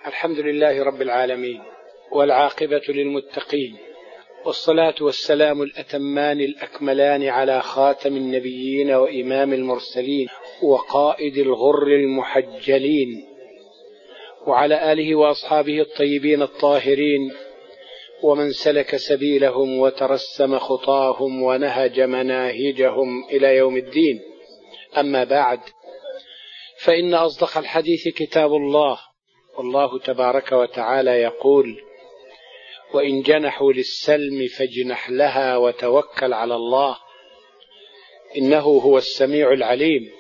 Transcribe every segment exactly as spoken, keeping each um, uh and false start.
الحمد لله رب العالمين، والعاقبة للمتقين، والصلاة والسلام الأتمان الأكملان على خاتم النبيين وإمام المرسلين وقائد الغر المحجلين، وعلى آله وأصحابه الطيبين الطاهرين، ومن سلك سبيلهم وترسم خطاهم ونهج مناهجهم إلى يوم الدين. أما بعد، فإن أصدق الحديث كتاب الله، والله تبارك وتعالى يقول: وإن جنحوا للسلم فاجنح لها وتوكل على الله إنه هو السميع العليم.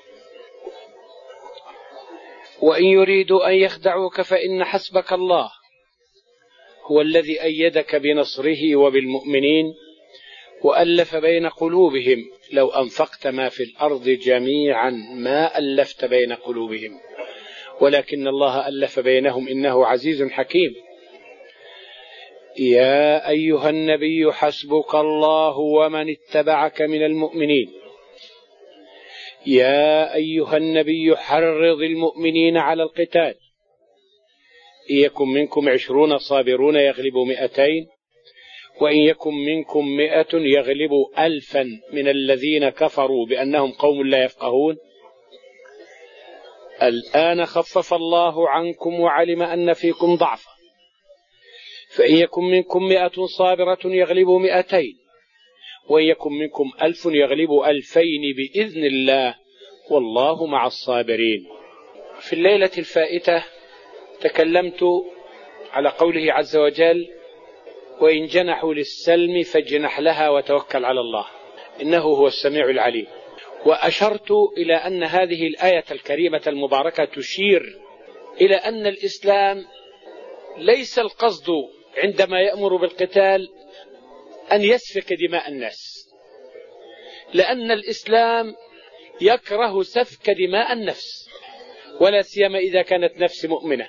وإن يريدوا أن يخدعوك فإن حسبك الله هو الذي أيدك بنصره وبالمؤمنين وألف بين قلوبهم لو أنفقت ما في الأرض جميعا ما ألفت بين قلوبهم ولكن الله ألف بينهم إنه عزيز حكيم. يا أيها النبي حسبك الله ومن اتبعك من المؤمنين. يا أيها النبي حرض المؤمنين على القتال، إن يكن منكم عشرون صابرون يغلبوا مئتين، وإن يكن منكم مئة يغلبوا ألفا من الذين كفروا بأنهم قوم لا يفقهون. الآن خفف الله عنكم وعلم أن فيكم ضعفا، فإن يكن منكم مئة صابرة يغلبوا مئتين، وإن يكن منكم ألف يغلبوا ألفين بإذن الله والله مع الصابرين. في الليلة الفائتة تكلمت على قوله عز وجل: وإن جنحوا للسلم فاجنح لها وتوكل على الله إنه هو السميع العليم. وأشرت إلى أن هذه الآية الكريمة المباركة تشير إلى أن الإسلام ليس القصد عندما يأمر بالقتال أن يسفك دماء الناس، لأن الإسلام يكره سفك دماء النفس، ولا سيما إذا كانت نفس مؤمنة.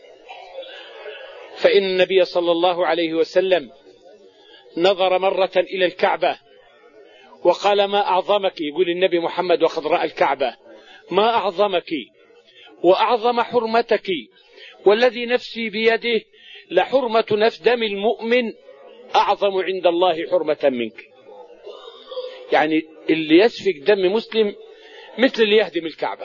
فإن النبي صلى الله عليه وسلم نظر مرة إلى الكعبة وقال: ما أعظمك، يقول النبي محمد وقد رأى الكعبة، ما أعظمك وأعظم حرمتك، والذي نفسي بيده لحرمة نفس دم المؤمن أعظم عند الله حرمة منك. يعني اللي يسفك دم مسلم مثل اللي يهدم الكعبة.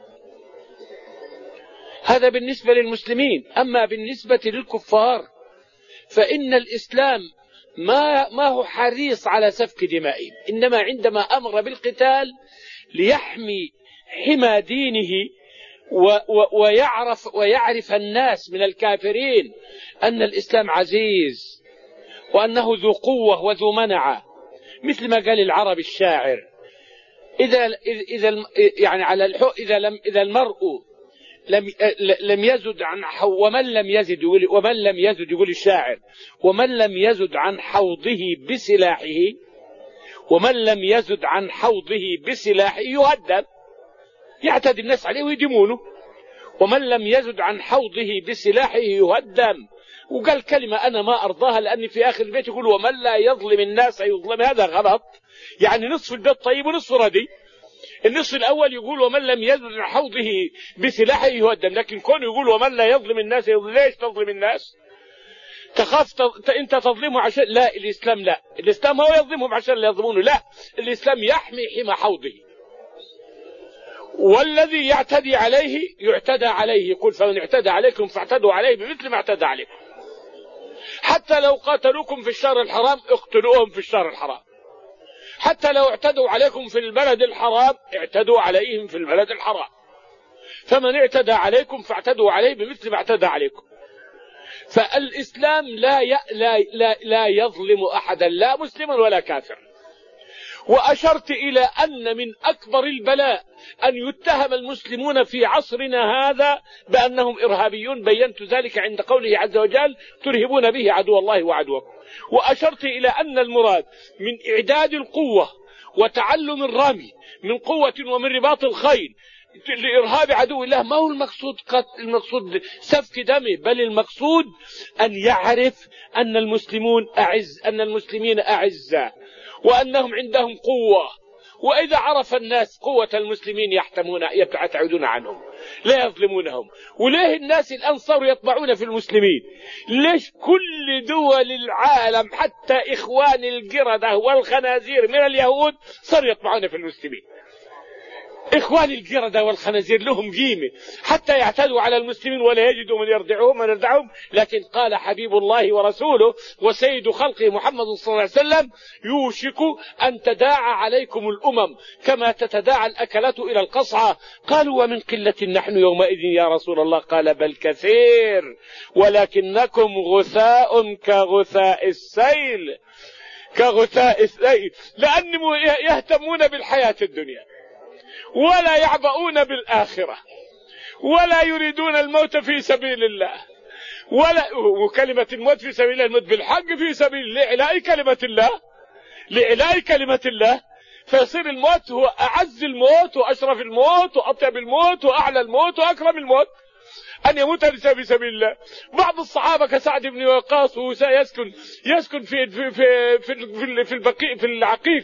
هذا بالنسبة للمسلمين. أما بالنسبة للكفار فإن الإسلام ما, ما هو حريص على سفك دمائهم، إنما عندما أمر بالقتال ليحمي حمى دينه و و ويعرف, ويعرف الناس من الكافرين أن الإسلام عزيز وأنه ذو قوة وذو منعة، مثل ما قال العرب الشاعر: إذا, إذا يعني على الحق إذا, لم إذا المرء لم لم يزد عن حو ومن لم يزد ومن لم يزد يقول الشاعر: ومن لم يزد عن حوضه بسلاحه ومن لم يزد عن حوضه بسلاحه يهدم، يعتدي الناس عليه ويدمونه. ومن لم يزد عن حوضه بسلاحه يهدم. وقال كلمة أنا ما أرضاها، لأن في آخر البيت يقول: ومن لا يظلم الناس يظلم. هذا غلط، يعني نصف البيت طيب ونصف ردي. النصف الأول يقول: ومن لم يزد عن حوضه بسلاحه يهدم، لكن كون يقول: ومن لا يظلم الناس يظلم. ليش تظلم الناس؟ تخاف ت... أنت تظلمه عشان؟ لا، الإسلام لا، الإسلام هو يظلمهم عشان لا يظلمونه. لا، الإسلام يحمي حمى حوضه، والذي يعتدي عليه يعتدى عليه. يقول: فمن اعتدى عليكم فاعتدوا عليه بمثل ما اعتدى عليكم. حتى لو قاتلوكم في الشهر الحرام اقتلوهم في الشهر الحرام. حتى لو اعتدوا عليكم في البلد الحرام اعتدوا عليهم في البلد الحرام. فمن اعتدى عليكم فاعتدوا عليه بمثل ما اعتدى عليكم. فالإسلام لا ي... لا لا لا يظلم أحدا، لا مسلما ولا كافر. وأشرت إلى أن من أكبر البلاء أن يتهم المسلمون في عصرنا هذا بأنهم إرهابيون. بينت ذلك عند قوله عز وجل: ترهبون به عدو الله وعدوكم. وأشرت إلى أن المراد من إعداد القوة وتعلم الرمي من قوة ومن رباط الخيل لإرهاب عدو الله ما هو المقصود قتل، المقصود سفك دمه، بل المقصود أن يعرف أن المسلمون أعز، أن المسلمين أعزة، وأنهم عندهم قوة. وإذا عرف الناس قوة المسلمين يحتمون يبتعدون عنهم. لا يظلمونهم. وليه الناس الآن صاروا يطمعون في المسلمين؟ ليش كل دول العالم حتى إخوان القردة والخنازير من اليهود صاروا يطمعون في المسلمين؟ إخوان القردة والخنازير لهم قيمة حتى يعتدوا على المسلمين ولا يجدوا من يردعهم من يردعهم. لكن قال حبيب الله ورسوله وسيد خلقه محمد صلى الله عليه وسلم: يوشك أن تداعى عليكم الأمم كما تتداعى الأكلات إلى القصعة. قالوا: ومن قلة نحن يومئذ يا رسول الله؟ قال: بل كثير ولكنكم غثاء كغثاء السيل كغثاء السيل، لأنهم يهتمون بالحياة الدنيا ولا يعبؤون بالآخرة ولا يريدون الموت في سبيل الله، ولا وكلمة الموت في سبيل الله، الموت بالحق في سبيل الله، لإعلاء كلمة الله لإعلاء كلمة الله. فيصير الموت هو أعز الموت وأشرف الموت وأطيب الموت وأعلى الموت وأكرم الموت، أن يموت في سبيل الله. بعض الصحابة كسعد بن وقاص وهو يسكن يسكن في في في في في البقيع في العقيق،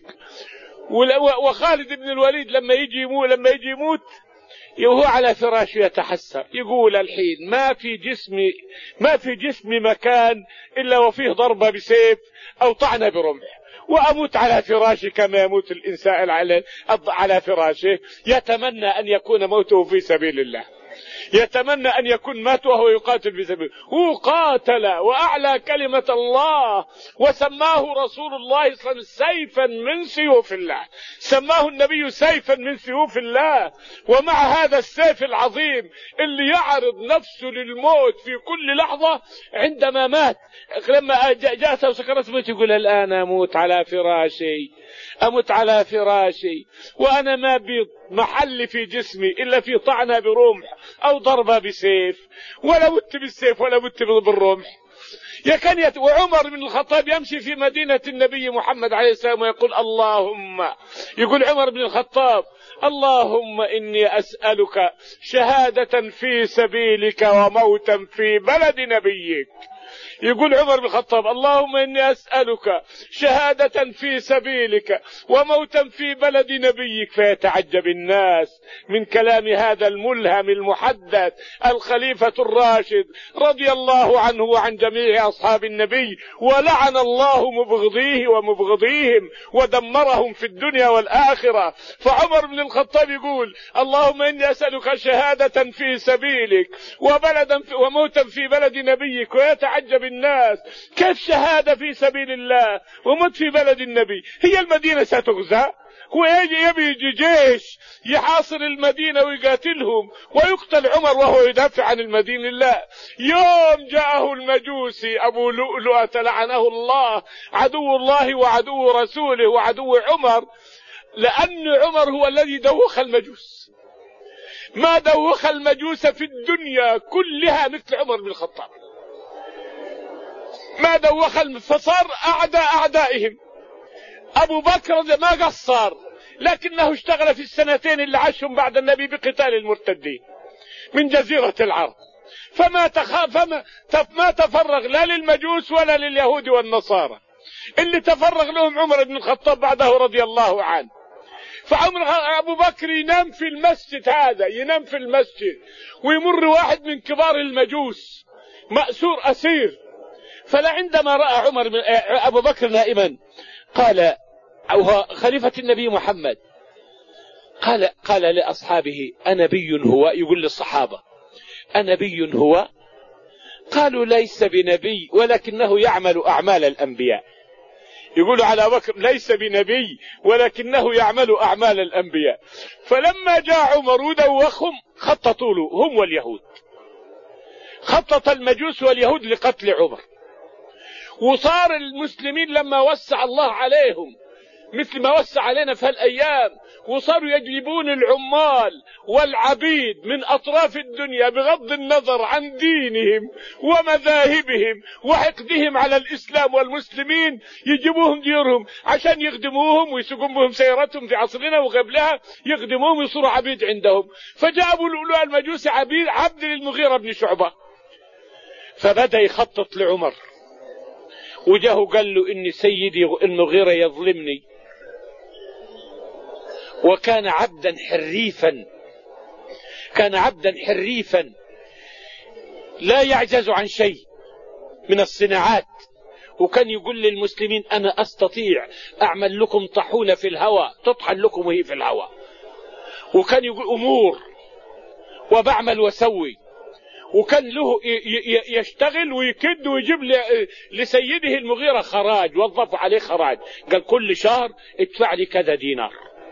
وخالد بن الوليد لما يجي يموت لما يجي يموت وهو على فراشه يتحسر، يقول: الحين ما في جسمي ما في جسمي مكان إلا وفيه ضربة بسيف أو طعنة برمح، وأموت على فراشي كما يموت الإنسان على فراشه. يتمنى أن يكون موته في سبيل الله، يتمنى أن يكون مات وهو يقاتل في سبيل الله. وقاتل وأعلى كلمة الله، وسماه رسول الله صلى الله عليه وسلم سيفا من سيوف الله، سماه النبي سيفا من سيوف الله. ومع هذا السيف العظيم اللي يعرض نفسه للموت في كل لحظة، عندما مات لما جاءته سكرات الموت يقول: الآن أموت على فراشي أموت على فراشي وأنا ما بي محل في جسمي إلا في طعنة برمح أو ضربة بسيف، ولا مت بالسيف ولا مت بالرمح. يكن يت... وعمر بن الخطاب يمشي في مدينة النبي محمد عليه السلام ويقول: اللهم يقول عمر بن الخطاب: اللهم إني أسألك شهادة في سبيلك وموتا في بلد نبيك. يقول عمر بن الخطاب: اللهم إني أسألك شهادة في سبيلك وموتا في بلد نبيك. فيتعجب الناس من كلام هذا الملهم المحدث الخليفة الراشد رضي الله عنه وعن جميع أصحاب النبي، ولعن الله مبغضيه ومبغضيهم ودمرهم في الدنيا والآخرة. فعمر بن الخطاب يقول: اللهم إني أسألك شهادة في سبيلك وبلدا في وموتا في بلد نبيك. ويتعجب الناس: كيف شهادة في سبيل الله وموت في بلد النبي؟ هي المدينة ستغزى؟ هو يجي يبي جيش يحاصر المدينة ويقاتلهم ويقتل عمر وهو يدافع عن المدينة؟ لا. يوم جاءه المجوسي أبو لؤلؤة لعنه الله، عدو الله وعدو رسوله وعدو عمر، لأن عمر هو الذي دوخ المجوس. ما دوخ المجوس في الدنيا كلها مثل عمر بن الخطاب، ما دوخ، فصار أعداء أعدائهم. أبو بكر ما قصر، لكنه اشتغل في السنتين اللي عاشهم بعد النبي بقتال المرتدين من جزيرة العرب، فما تخ... فما ما تفرغ لا للمجوس ولا لليهود والنصارى. اللي تفرغ لهم عمر بن الخطاب بعده رضي الله عنه. فعمر أبو بكر ينام في المسجد، هذا ينام في المسجد، ويمر واحد من كبار المجوس مأسور أسير. فلعندما رأى عمر من أبو بكر نائما قال، أو خليفة النبي محمد، قال قال لأصحابه: أنبي هو؟ يقول للصحابة: أنبي هو؟ قالوا: ليس بنبي ولكنه يعمل أعمال الأنبياء. يقولوا على بكر: ليس بنبي ولكنه يعمل أعمال الأنبياء. فلما جاء عمر ودوخهم خططوا له هم واليهود، خطط المجوس واليهود لقتل عمر. وصار المسلمين لما وسع الله عليهم مثل ما وسع علينا في هالأيام، وصاروا يجلبون العمال والعبيد من أطراف الدنيا بغض النظر عن دينهم ومذاهبهم وحقدهم على الإسلام والمسلمين، يجيبوهم ديورهم عشان يخدموهم ويسوقون بهم سيارتهم في عصرنا وقبلها، يخدموهم ويصيروا عبيد عندهم. فجابوا لؤلؤ المجوس عبيد عبد للمغيرة بن شعبة، فبدأ يخطط لعمر، وجاه قال له: إن سيدي المغيرة يظلمني، وكان عبدا حريفا كان عبدا حريفا لا يعجز عن شيء من الصناعات، وكان يقول للمسلمين أنا أستطيع أعمل لكم طحونة في الهواء تطحن لكم وهي في الهواء، وكان يقول أمور وبعمل وسوي، وكان له يشتغل ويكد ويجيب لسيده المغيرة خراج، وظف عليه خراج، قال كل شهر ادفع لي كذا دينار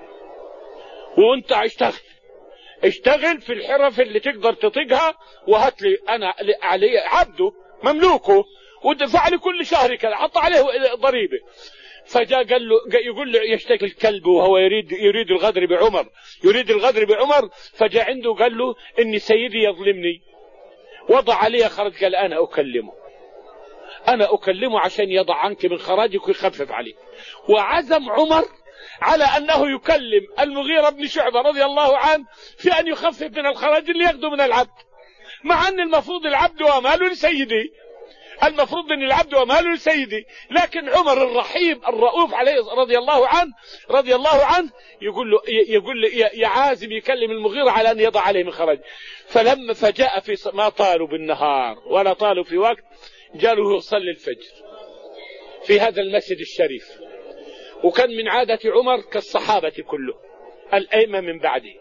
وانت اشتغل اشتغل في الحرف اللي تقدر تطيقها، وهات لي انا علي عبده مملوكه ودفع لي كل شهر كذا، حط عليه ضريبه. فجاء قال له يقول له يشتكي الكلب وهو يريد يريد الغدر بعمر يريد الغدر بعمر فجاء عنده قال له ان سيدي يظلمني، وضع عليه خرج، قال انا اكلمه انا اكلمه عشان يضع عنك من خراجك ويخفف عليك. وعزم عمر على انه يكلم المغيرة بن شعبة رضي الله عنه في ان يخفف من الخراج اللي ياخذه من العبد، مع ان المفروض العبد وماله لسيدي، المفروض ان العبد وماله لسيدي، لكن عمر الرحيم الرؤوف عليه رضي الله عنه رضي الله عنه يقول له يقول له يا عازم يكلم المغيرة على ان يضع عليه من خراج. فلما فجاء في ما طالوا بالنهار ولا طالوا في وقت، جاءوا يصلي الفجر في هذا المسجد الشريف. وكان من عادة عمر كالصحابة كله الأئمة من بعده،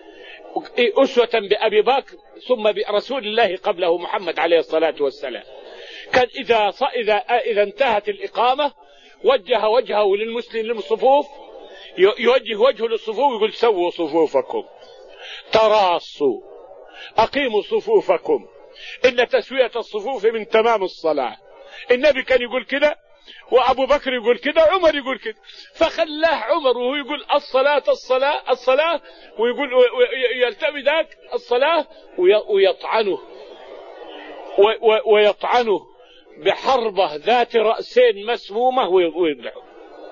أسوة بأبي بكر ثم برسول الله قبله محمد عليه الصلاة والسلام. كان إذا إذا إذا انتهت الإقامة وجه وجهه للمسلم للصفوف، يوجه وجهه للصفوف ويقول سووا صفوفكم تراصوا أقيموا صفوفكم إن تسوية الصفوف من تمام الصلاة. النبي كان يقول كده، وأبو بكر يقول كده، عمر يقول كده، فخلاه عمر وهو يقول الصلاة الصلاة الصلاة، ويقول يلتمي ذاك الصلاة ويطعنه ويطعنه بحربة ذات رأسين مسمومة ويذبحه.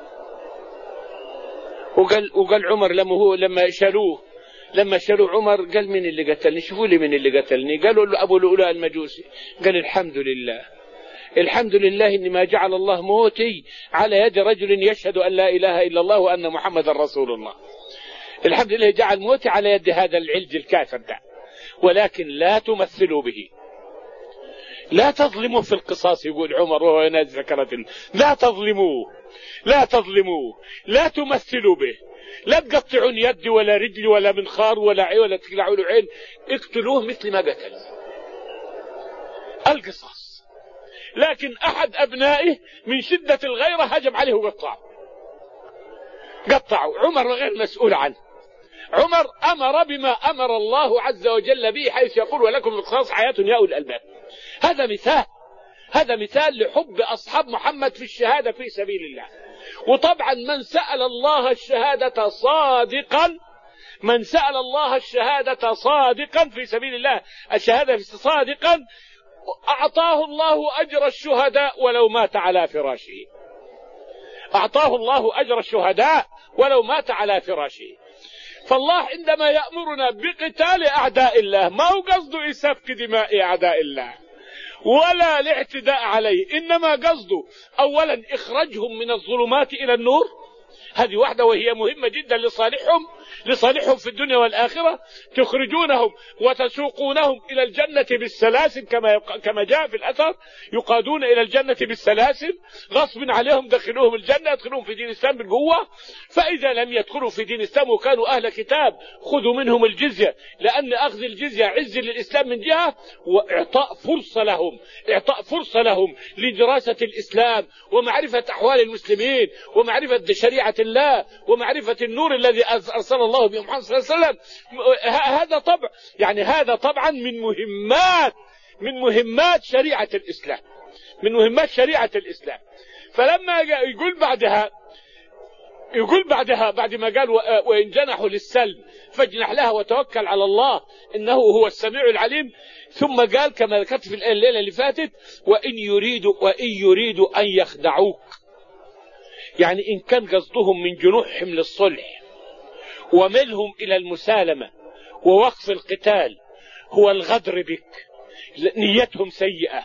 وقال وقال عمر لما هو لما شالوه لما شالوا عمر قال من اللي قتلني؟ شوفوا لي من اللي قتلني. قالوا له أبو لؤلؤ المجوسي. قال الحمد لله الحمد لله إن ما جعل الله موتي على يد رجل يشهد أن لا إله إلا الله وأن محمد رسول الله. الحمد لله جعل موتي على يد هذا العلج الكافر ده. ولكن لا تمثلوا به، لا تظلموا في القصاص، يقول عمر وهو ينادي ذكرت لا تظلموه لا تظلموه لا تمثلوا به، لا تقطعون يد ولا رجل ولا منخار ولا عين ولا تقلعوا له عين، اقتلوه مثل ما قتل، القصاص. لكن أحد أبنائه من شدة الغيرة هجم عليه وقطعه قطعه عمر غير مسؤول عنه. عمر أمر بما أمر الله عز وجل به، حيث يقول ولكم في القصاص حياة يا أولي الألباب. هذا مثال هذا مثال لحب أصحاب محمد في الشهادة في سبيل الله. وطبعا من سأل الله الشهادة صادقا من سأل الله الشهادة صادقا في سبيل الله الشهادة صادقا أعطاه الله أجر الشهداء ولو مات على فراشه. أعطاه الله أجر الشهداء ولو مات على فراشه. فالله عندما يأمرنا بقتال أعداء الله ما هو قصده سفك دماء أعداء الله ولا الاعتداء عليه، إنما قصده أولا إخراجهم من الظلمات إلى النور، هذه واحدة وهي مهمة جدا لصالحهم لصالحهم في الدنيا والآخرة. تخرجونهم وتسوقونهم إلى الجنة بالسلاسل كما كما جاء في الأثر، يقادون إلى الجنة بالسلاسل غصب عليهم، دخلوهم الجنة يدخلون في دين الإسلام بالقوة. فإذا لم يدخلوا في دين الإسلام وكانوا أهل كتاب خذوا منهم الجزية، لأن أخذ الجزية عز للإسلام من جهة، وإعطاء فرصة لهم إعطاء فرصة لهم لدراسة الإسلام ومعرفة أحوال المسلمين ومعرفة شريعة الله ومعرفة النور الذي أرسل الله به محمد صلى الله عليه وسلم. هذا طبع يعني هذا طبعا من مهمات من مهمات شريعة الإسلام من مهمات شريعة الإسلام. فلما يقول بعدها يقول بعدها بعد ما قال وإن جنحوا للسلم فاجنح لها وتوكل على الله إنه هو السميع العليم، ثم قال كما ذكرت في الليلة اللي فاتت وإن يريدوا وإن يريدوا أن يخدعوك، يعني إن كان قصدهم من جنوحهم للصلح وملهم إلى المسالمة ووقف القتال هو الغدر بك، نيتهم سيئة،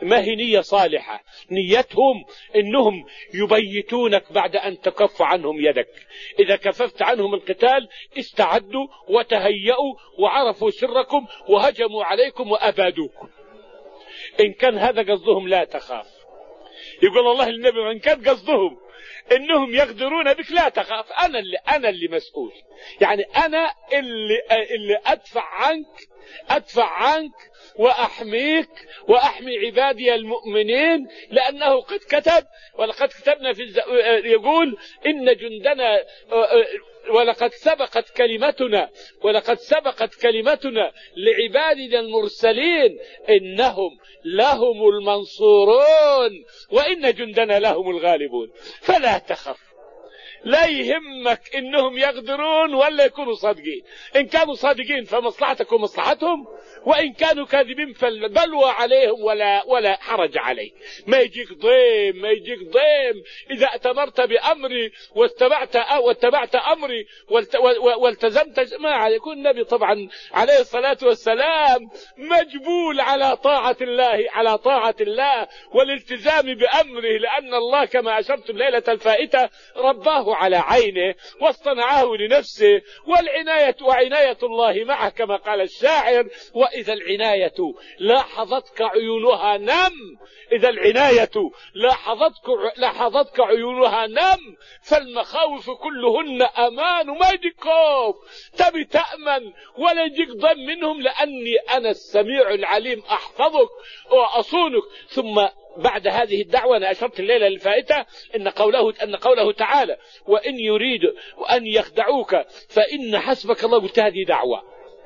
ما هي نية صالحة، نيتهم إنهم يبيتونك بعد أن تكف عنهم يدك. إذا كففت عنهم القتال استعدوا وتهيأوا وعرفوا سركم وهجموا عليكم وأبادوكم. إن كان هذا قصدهم لا تخاف. يقول الله للنبي وإن كان قصدهم إنهم يغدرون بك لا تخاف، أنا اللي أنا اللي مسؤول، يعني أنا اللي اللي أدفع عنك أدفع عنك وأحميك وأحمي عبادي المؤمنين، لأنه قد كتب ولقد كتبنا في الز... يقول إن جندنا ولقد سبقت كلمتنا ولقد سبقت كلمتنا لعبادنا المرسلين إنهم لهم المنصورون وإن جندنا لهم الغالبون. فلا تخف، لا يهمك إنهم يغدرون ولا يكونوا صادقين. إن كانوا صادقين فمصلحتك ومصلحتهم، وإن كانوا كاذبين فالبلوى عليهم ولا ولا حرج عليك. ما يجيك ضيم ما يجيك ضيم إذا أتمرت بأمري واتبعت واتبعت أمري والتزمت. ما يكون النبي طبعا عليه الصلاة والسلام مجبول على طاعة الله على طاعة الله والالتزام بأمره، لأن الله كما أشرت الليلة الفائتة رباه على عينه واصطنعه لنفسه، والعناية وعناية الله معه كما قال الشاعر: وإذا العناية لاحظتك عيونها نم إذا العناية لاحظتك لاحظتك عيونها نم فالمخاوف كلهن أمان. وما يجيك خوف تبي تأمن ولا يجيك ضم منهم، لأني أنا السميع العليم أحفظك وأصونك. ثم بعد هذه الدعوة أنا أشرت الليلة الفائتة إن قوله أن قوله تعالى: وإن يريد أن يخدعوك فإن حسبك الله. قلت هذه دعوة،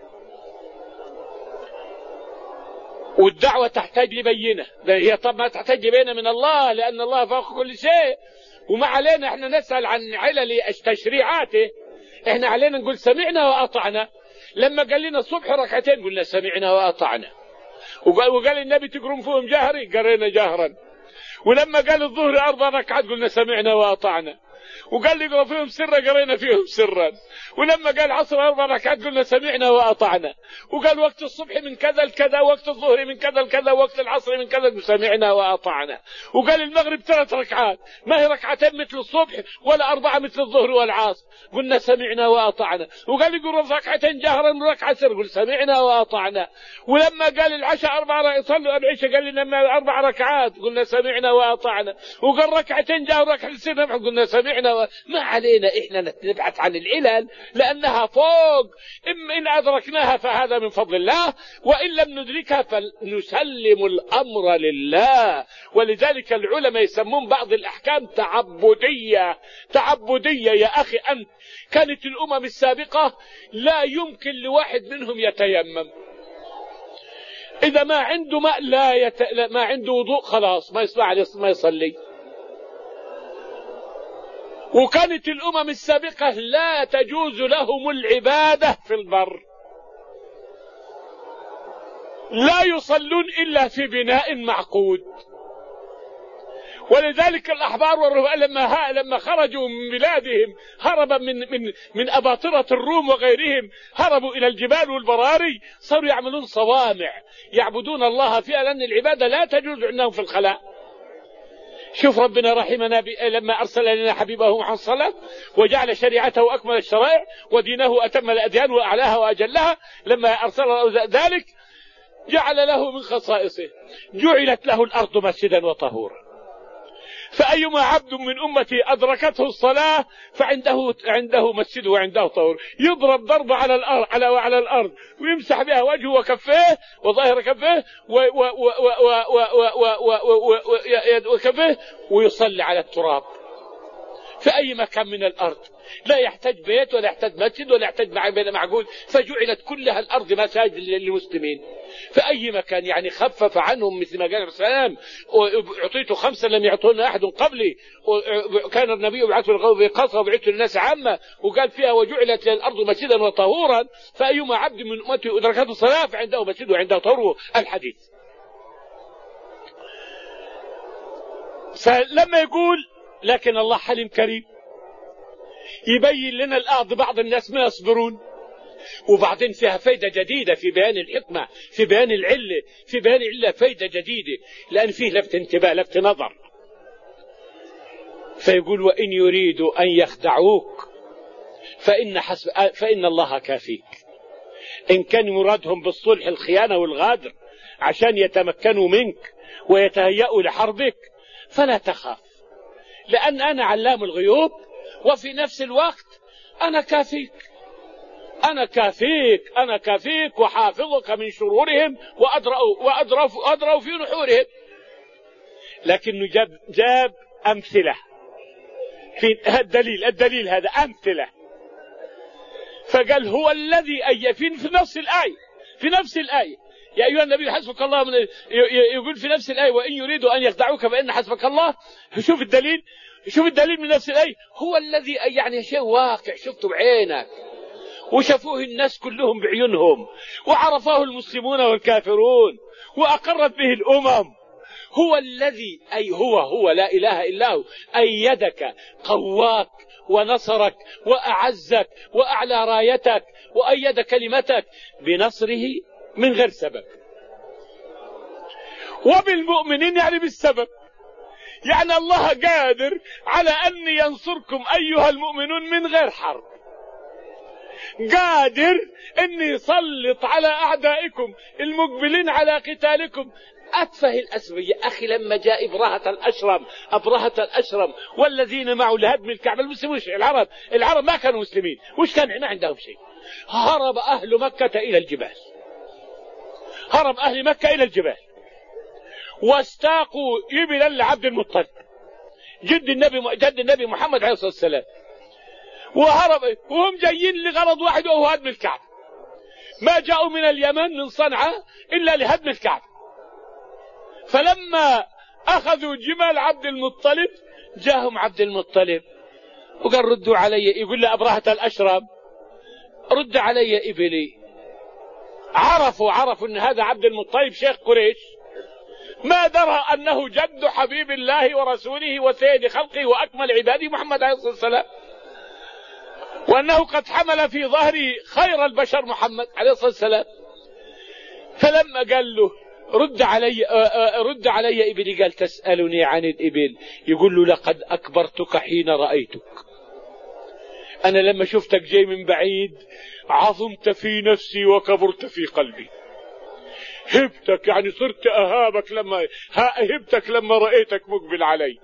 والدعوة تحتاج لبينة. هي طب ما تحتاج لبينة من الله، لأن الله فوق كل شيء. وما علينا احنا نسأل عن علل تشريعاته، احنا علينا نقول سمعنا وأطعنا. لما قال لنا الصبح ركعتين قلنا سمعنا وأطعنا، وقال, وقال النبي تقرون فيهم جهري قرينا جهرا، ولما قال الظهر أربع ركعات قلنا سمعنا وأطعنا، وقال لي قرأ فيهم سرا قرينا فيهم سرا، ولما قال عصر أربع ركعات قلنا سمعنا وأطعنا، وقال وقت الصبح من كذا لكذا، وقت الظهر من كذا لكذا، وقت العصر من كذا سمعنا وأطعنا، وقال المغرب ثلاث ركعات ما هي ركعتين مثل الصبح ولا أربعة مثل الظهر والعصر قلنا سمعنا وأطعنا، وقال لي قرأ ركعتين جهرا وركعة سر قل سمعنا وأطعنا، ولما قال العشاء أربع صلوا العشاء قال لنا أربع ركعات قلنا سمعنا وأطعنا، وقال ركعتين جهر ركعة سر قلنا سمعنا. ما علينا إحنا نبحث عن العلل لأنها فوق، إن أدركناها فهذا من فضل الله، وإن لم ندركها فنسلم الأمر لله. ولذلك العلماء يسمون بعض الأحكام تعبدية. تعبدية يا أخي أنت. كانت الأمم السابقة لا يمكن لواحد منهم يتيمم، إذا ما عنده ماء لا يت... ما عنده وضوء خلاص ما يصلح ما يصلي. وكانت الأمم السابقة لا تجوز لهم العبادة في البر، لا يصلون إلا في بناء معقود. ولذلك الأحبار والرهبان لما لما خرجوا من بلادهم هربا من من من أباطرة الروم وغيرهم، هربوا إلى الجبال والبراري، صاروا يعملون صوامع يعبدون الله فيها، لأن العبادة لا تجوز عندهم في الخلاء. شوف ربنا رحمنا لما أرسل لنا حبيبه محمد صلى الله عليه وسلم وجعل شريعته أكمل الشرائع ودينه أتم الأديان وأعلاها وأجلها، لما أرسل ذلك جعل له من خصائصه جعلت له الأرض مسجدا وطهورا، فأيما عبد من أمتي أدركته الصلاة فعنده عنده مسجد وعنده طهور، يضرب ضربة على الأرض على وعلى الأرض ويمسح بها وجهه وكفيه وظاهر كفيه وكفيه ويصلي على التراب في أي مكان من الأرض، لا يحتاج بيت ولا يحتاج مسجد ولا يحتاج معقود، فجعلت كلها الأرض مساجد للمسلمين في أي مكان. يعني خفف عنهم مثل ما قال الرسول: أعطيت خمسا لم يعطونا أحد قبلي، وكان النبي يبعث القوم بقصة وبعثت للناس عامة، وقال فيها وجعلت للأرض مسجدا وطهورا فأيما عبد من أمتي أدركته الصلاة فعنده مسجد وعنده طهور. الحديث. فلما يقول لكن الله حليم كريم يبين لنا الأرض بعض الناس ما يصبرون، وبعدين فيها فايدة جديدة في بيان الحكمة، في بيان العلة، في بيان العلة فايدة جديدة، لأن فيه لفت انتباه، لفت نظر. فيقول وإن يريدوا أن يخدعوك فإن, حسب فإن الله كافيك. إن كان مرادهم بالصلح الخيانة والغادر عشان يتمكنوا منك ويتهيأوا لحربك فلا تخاف، لأن أنا علام الغيوب وفي نفس الوقت أنا كافيك، أنا كافيك، أنا كافيك وحافظك من شرورهم وأدرأ وأدرأ وأدرأ في نحورهم. لكنه جاب جاب أمثلة في الدليل، الدليل هذا أمثلة. فقال هو الذي أي في نفس الآية، في نفس الآية يا أيها النبي حسبك الله من يقول في نفس الآية وإن يريدوا أن يخدعوك فإن حسبك الله. شوف الدليل، شوف الدليل من نفس الآية. هو الذي يعني شيء واقع شفته بعينك وشافوه الناس كلهم بعيونهم وعرفاه المسلمون والكافرون وأقرت به الأمم. هو الذي أي هو هو لا إله إلا هو أيدك قواك ونصرك وأعزك وأعلى رايتك وأيد كلمتك بنصره من غير سبب، وبالمؤمنين يعني بالسبب. يعني الله قادر على أن ينصركم أيها المؤمنون من غير حرب، قادر أن يسلط على أعدائكم المقبلين على قتالكم أتفه الأسباب. يا أخي لما جاء إبرهة الأشرم أبرهة الأشرم والذين معه لهدم الكعبة، المسلمون العرب العرب ما كانوا مسلمين، وش كان ما عندهم شيء. هرب أهل مكة إلى الجبال، هرب أهل مكة إلى الجبال واستاقوا إبلا لعبد المطلب جد النبي جد النبي محمد عليه الصلاة والسلام، وهرب وهم جايين لغرض واحد وهو هدم الكعبة. ما جاءوا من اليمن من صنعاء إلا لهدم الكعبة. فلما أخذوا جمال عبد المطلب جاءهم عبد المطلب وقال ردوا علي، يقول له أبرهة الأشرم رد علي إبلي. عرفوا عرفوا أن هذا عبد المطلب شيخ قريش، ما درى أنه جد حبيب الله ورسوله وسيد خلقه وأكمل عباده محمد عليه الصلاة والسلام، وأنه قد حمل في ظهره خير البشر محمد عليه الصلاة والسلام. فلما قال له رد علي رد علي إبلي، قال تسألني عن الإبل. يقول له لقد أكبرتك حين رأيتك، أنا لما شفتك جاي من بعيد عظمت في نفسي وكبرت في قلبي. هبتك يعني صرت أهابك لما هبتك لما رأيتك مقبل علي.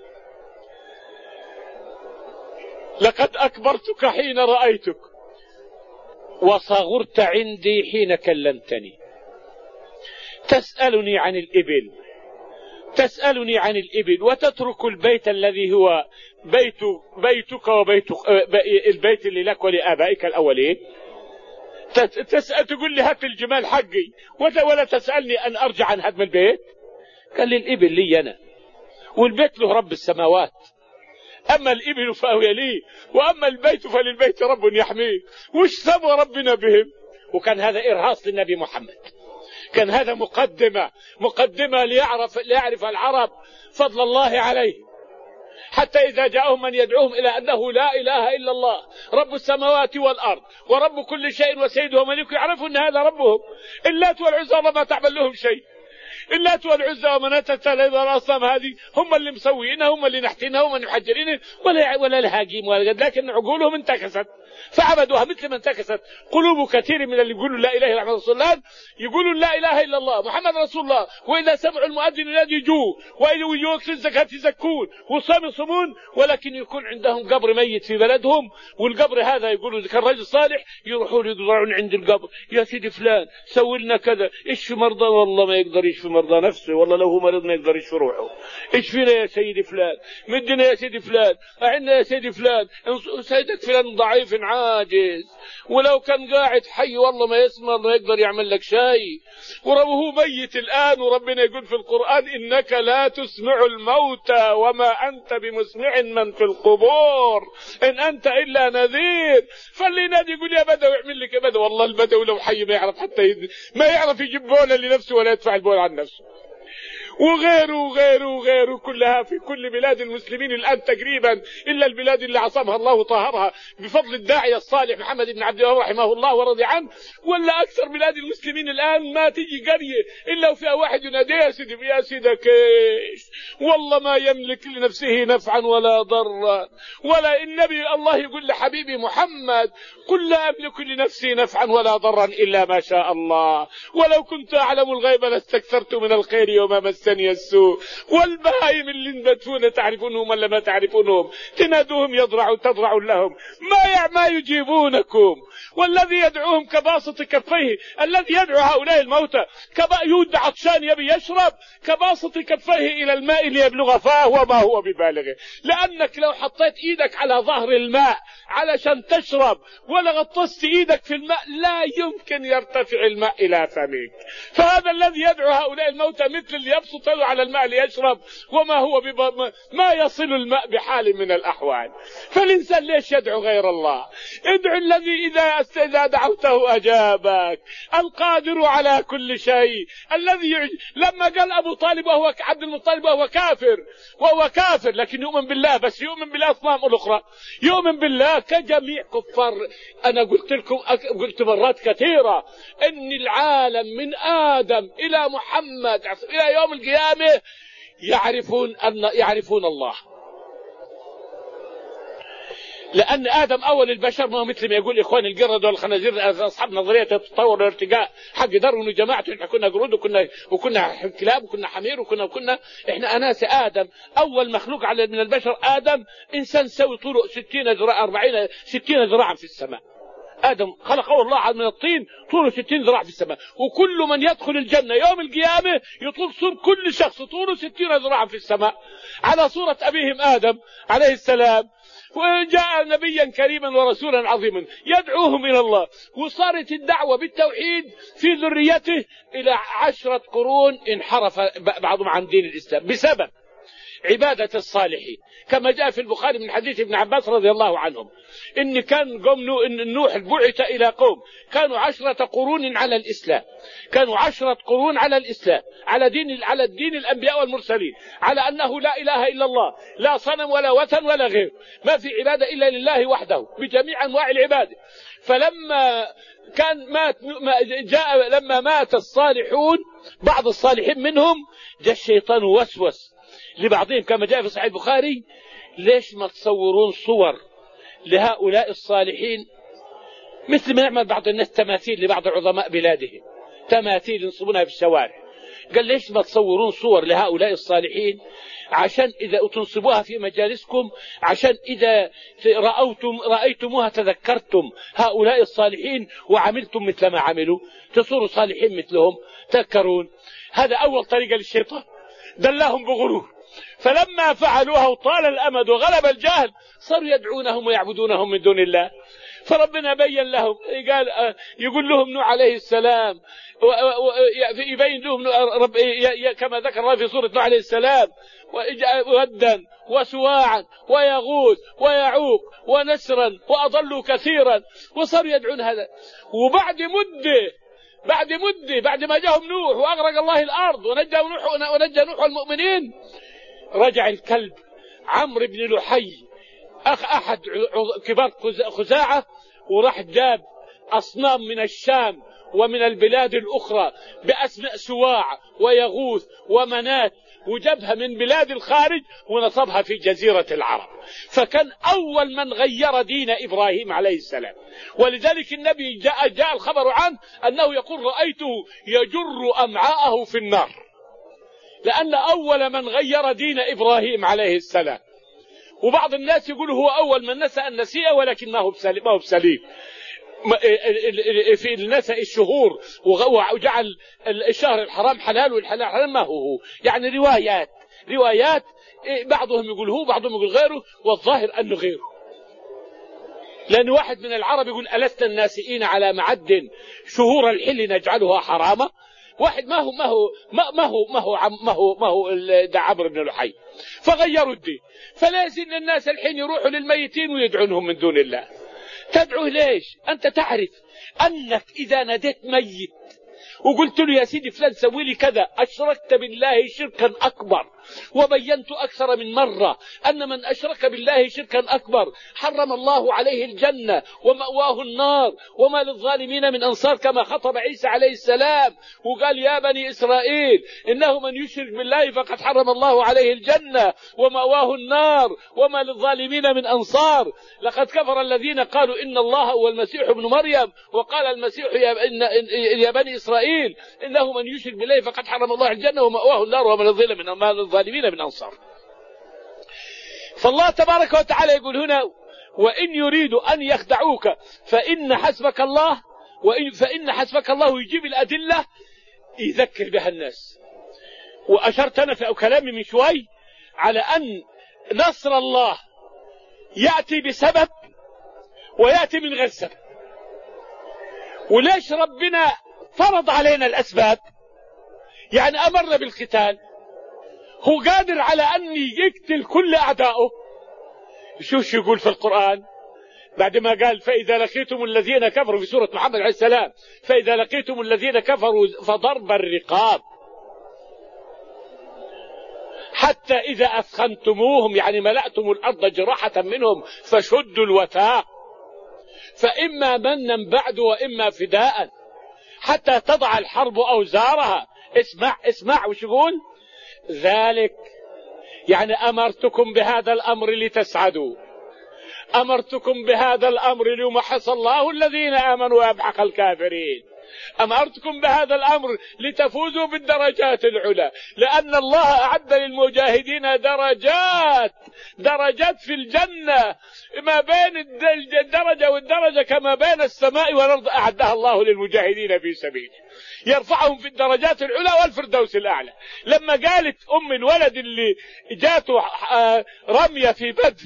لقد أكبرتك حين رأيتك وصغرت عندي حين كلمتني. تسألني عن الإبل تسألني عن الإبل وتترك البيت الذي هو بيت بيتك وبيت البيت اللي لك ولآبائك الأولين. تسأل تقول لي هات الجمال حقي ولا تسألني أن أرجع عن هدم البيت. قال لي الإبل لي أنا والبيت له رب السماوات، أما الإبل فهو لي وأما البيت فللبيت رب يحميه. وش سوى ربنا بهم؟ وكان هذا إرهاص للنبي محمد، كان هذا مقدمة مقدمة ليعرف ليعرف العرب فضل الله عليه، حتى إذا جاءهم من يدعوهم إلى أنه لا إله إلا الله رب السماوات والأرض ورب كل شيء وسيده وملكه، يعرفوا أن هذا ربهم. اللات والعزى ما تعمل لهم شيء، اللات والعزى ومناة الثلاثة الأصنام هذه هم اللي مسوينها، هم اللي نحتينها، هم اللي محجرينها، ولا ولا الهاجيم ولا، لكن عقولهم انتكست فعبدوها مثل ما انتكست قلوب كثير من اللي يقولوا لا إله إلا الله رسول الله، يقولوا لا إله إلا الله محمد رسول الله، وإذا سمعوا المؤذن ينادي يجوا، وإذا يوصلوا الزكاة يزكون والصوم يصومون، ولكن يكون عندهم قبر ميت في بلدهم، والقبر هذا يقولوا كان رجل صالح يروحوا يضرعون عند القبر، يا سيدي فلان سوي لنا كذا، ايش مرضى؟ والله ما يقدر يشفي مرضى نفسه، والله لو هو مريض ما يقدر يشفي روحه. ايش فينا يا سيدي فلان؟ مدنا يا سيدي فلان، اعنا يا سيدي فلان، سيدك فلان ضعيف عاجز، ولو كان قاعد حي والله ما يسمع ما يقدر يعمل لك شيء، وهو ميت الآن، وربنا يقول في القرآن إنك لا تسمع الموتى وما أنت بمسمع من في القبور إن أنت إلا نذير. فاللي نادي يقول يا بدوي يعمل لك يا بدوي، والله البدوي لو حي ما يعرف حتى يد... ما يعرف يجيب بوله لنفسه ولا يدفع البول عن نفسه. وغيره وغيره وغيره، كلها في كل بلاد المسلمين الآن تقريبا، إلا البلاد اللي عصمها الله وطهرها بفضل الداعية الصالح محمد بن عبد الوهاب رحمه الله ورضي عنه. ولا أكثر بلاد المسلمين الآن ما تجي قرية إلا وفيها واحد ينادي يا سيدي يا سيدك ايش، والله ما يملك لنفسه نفعا ولا ضرا. ولا النبي الله يقول لحبيبي محمد قل لا أملك لنفسي نفعا ولا ضرا إلا ما شاء الله، ولو كنت أعلم الغيب لاستكثرت من الخير وما مسني السوء. والبهائم اللي انبتون تعرفونهم ولا ما تعرفونهم، تنادوهم يضرعوا تضرعوا لهم ما ما يجيبونكم. والذي يدعوهم كباسط كفيه، الذي يدعو هؤلاء الموتى يود عطشان يبي يشرب كباسط كفيه إلى الماء ليبلغ فاه وما هو ببالغه. لأنك لو حطيت إيدك على ظهر الماء علشان تشرب ولا غطست إيدك في الماء لا يمكن يرتفع الماء إلى فمك. فهذا الذي يدعو هؤلاء الموتى مثل اللي يبسط له على الماء ليشرب وما هو بب... ما يصل الماء بحال من الأحوال. فالإنسان ليش يدعو غير الله؟ ادعو الذي إذا إذا دعوته أجابك، القادر على كل شيء، الذي يعج... لما قال أبو طالب وهو عبد المطلب وهو كافر وهو كافر لكن يؤمن بالله، بس يؤمن بالأصنام الأخرى، يؤمن بالله كجميع كفار. أنا قلت لكم قلت مرات كثيرة إن العالم من آدم إلى محمد إلى يوم القيامة يعرفون أن يعرفون الله، لأن آدم أول البشر ما هو مثل ما يقول إخوان القرد والخنازير أصحاب نظرية التطور والارتقاء حق دارون وجماعة. إحنا كنا قرود وكنا وكنا كلاب وكنا حمير وكنا وكنا إحنا أناس. آدم أول مخلوق على من البشر آدم إنسان سوي طوله ستين ذراع أربعين ستين ذراعا في السماء. آدم خلقه الله من الطين طوله ستين ذراع في السماء، وكل من يدخل الجنة يوم القيامة يطول صور كل شخص طوله ستين ذراعا في السماء على صورة أبيهم آدم عليه السلام. وجاء نبيا كريما ورسولا عظيما يدعوهم إلى الله، وصارت الدعوة بالتوحيد في ذريته إلى عشرة قرون انحرف بعضهم عن دين الإسلام بسبب عبادة الصالحين، كما جاء في البخاري من حديث ابن عباس رضي الله عنهم إن كان قوم نوح بعث إلى قوم كانوا عشرة قرون على الإسلام، كانوا عشرة قرون على الإسلام، على دين على الدين الأنبياء والمرسلين، على أنه لا إله إلا الله، لا صنم ولا وثن ولا غير، ما في عبادة إلا لله وحده بجميع أنواع العبادة. فلما كان مات جاء لما مات الصالحون بعض الصالحين منهم جاء الشيطان وسوس لبعضهم كما جاء في صحيح البخاري ليش ما تصورون صور لهؤلاء الصالحين مثل ما يعمل بعض الناس تماثيل لبعض عظماء بلادهم، تماثيل ينصبونها في الشوارع. قال ليش ما تصورون صور لهؤلاء الصالحين عشان إذا تنصبوها في مجالسكم، عشان إذا رأيتم رأيتموها تذكرتم هؤلاء الصالحين وعملتم مثل ما عملوا، تصوروا صالحين مثلهم تذكرون. هذا أول طريقة للشيطان، دلهم بغرور. فلما فعلوها وطال الأمد وغلب الجهل صاروا يدعونهم ويعبدونهم من دون الله. فربنا بين لهم قال يقول لهم نوح عليه السلام يبين لهم رب كما ذكر الله في سورة نوح عليه السلام ودا وسواعا ويغوث ويعوق ونسرا وأضلوا كثيرا، وصاروا يدعون هذا. وبعد مدة بعد مدة بعد ما جاءهم نوح وأغرق الله الأرض ونجى نوح ونجى نوح المؤمنين، رجع الكلب عمرو بن لحي أخ أحد كبار خزاعة وراح جاب أصنام من الشام ومن البلاد الأخرى بأسماء سواع ويغوث ومنات، وجابها من بلاد الخارج ونصبها في جزيرة العرب. فكان أول من غير دين إبراهيم عليه السلام. ولذلك النبي جاء, جاء الخبر عنه أنه يقول رأيته يجر أمعاءه في النار، لأن أول من غير دين إبراهيم عليه السلام. وبعض الناس يقول هو أول من نسأ النسيئة ولكن ما هو بسليم, ما هو بسليم. في النسأ الشهور وجعل الشهر الحرام حلال والحلال حرام، ما هو هو يعني روايات روايات بعضهم يقول هو بعضهم يقول غيره، والظاهر أنه غيره. لأن واحد من العرب يقول ألسنا الناسئين على معد شهور الحل نجعلها حراما. واحد ما هو ما هو ما هو ما هو ما هو ما هو ده عمرو بن لحي. فغيروا الدين. فلازم الناس الحين يروحوا للميتين ويدعونهم من دون الله. تدعوه ليش؟ أنت تعرف أنك إذا ناديت ميت وقلت له يا سيدي فلان سوي لي كذا، أشركت بالله شركا أكبر. وبينت أكثر من مرة أن من أشرك بالله شركا أكبر حرم الله عليه الجنة ومأواه النار وما للظالمين من أنصار، كما خطب عيسى عليه السلام وقال يا بني إسرائيل إنه من يشرك بالله فقد حرم الله عليه الجنة ومأواه النار وما للظالمين من أنصار. لقد كفر الذين قالوا إن الله هو المسيح ابن مريم، وقال المسيح يا, إن يا بني إسرائيل إنه من يشرك بالله فقد حرم الله الجنة ومأواه النار وما للظالمين من أنصار. فالله تبارك وتعالى يقول هنا وإن يريدوا أن يخدعوك فإن حسبك الله، وإن فإن حسبك الله يجيب الأدلة يذكر بها الناس. وأشرت أنا في كلامي من شوي على أن نصر الله يأتي بسبب ويأتي من غير سبب. وليش ربنا فرض علينا الأسباب؟ يعني أمرنا بالقتال، هو قادر على أن يقتل كل أعدائه. شو شو يقول في القرآن بعد ما قال فإذا لقيتم الذين كفروا في سورة محمد عليه السلام، فإذا لقيتم الذين كفروا فضرب الرقاب حتى إذا أثخنتموهم، يعني ملأتم الأرض جراحة منهم فشدوا الوثاق فإما منا بعد وإما فداء حتى تضع الحرب أوزارها. اسمع اسمع وش يقول ذلك، يعني أمرتكم بهذا الأمر لتسعدوا، أمرتكم بهذا الأمر ليمحص الله الذين آمنوا ويمحق الكافرين، أمرتكم بهذا الأمر لتفوزوا بالدرجات العلى، لأن الله أعد للمجاهدين درجات درجات في الجنة، ما بين الدرجة والدرجة كما بين السماء والأرض أعدها الله للمجاهدين في سبيله، يرفعهم في الدرجات العلى والفردوس الأعلى. لما قالت أم الولد اللي جاته رمية في بدر،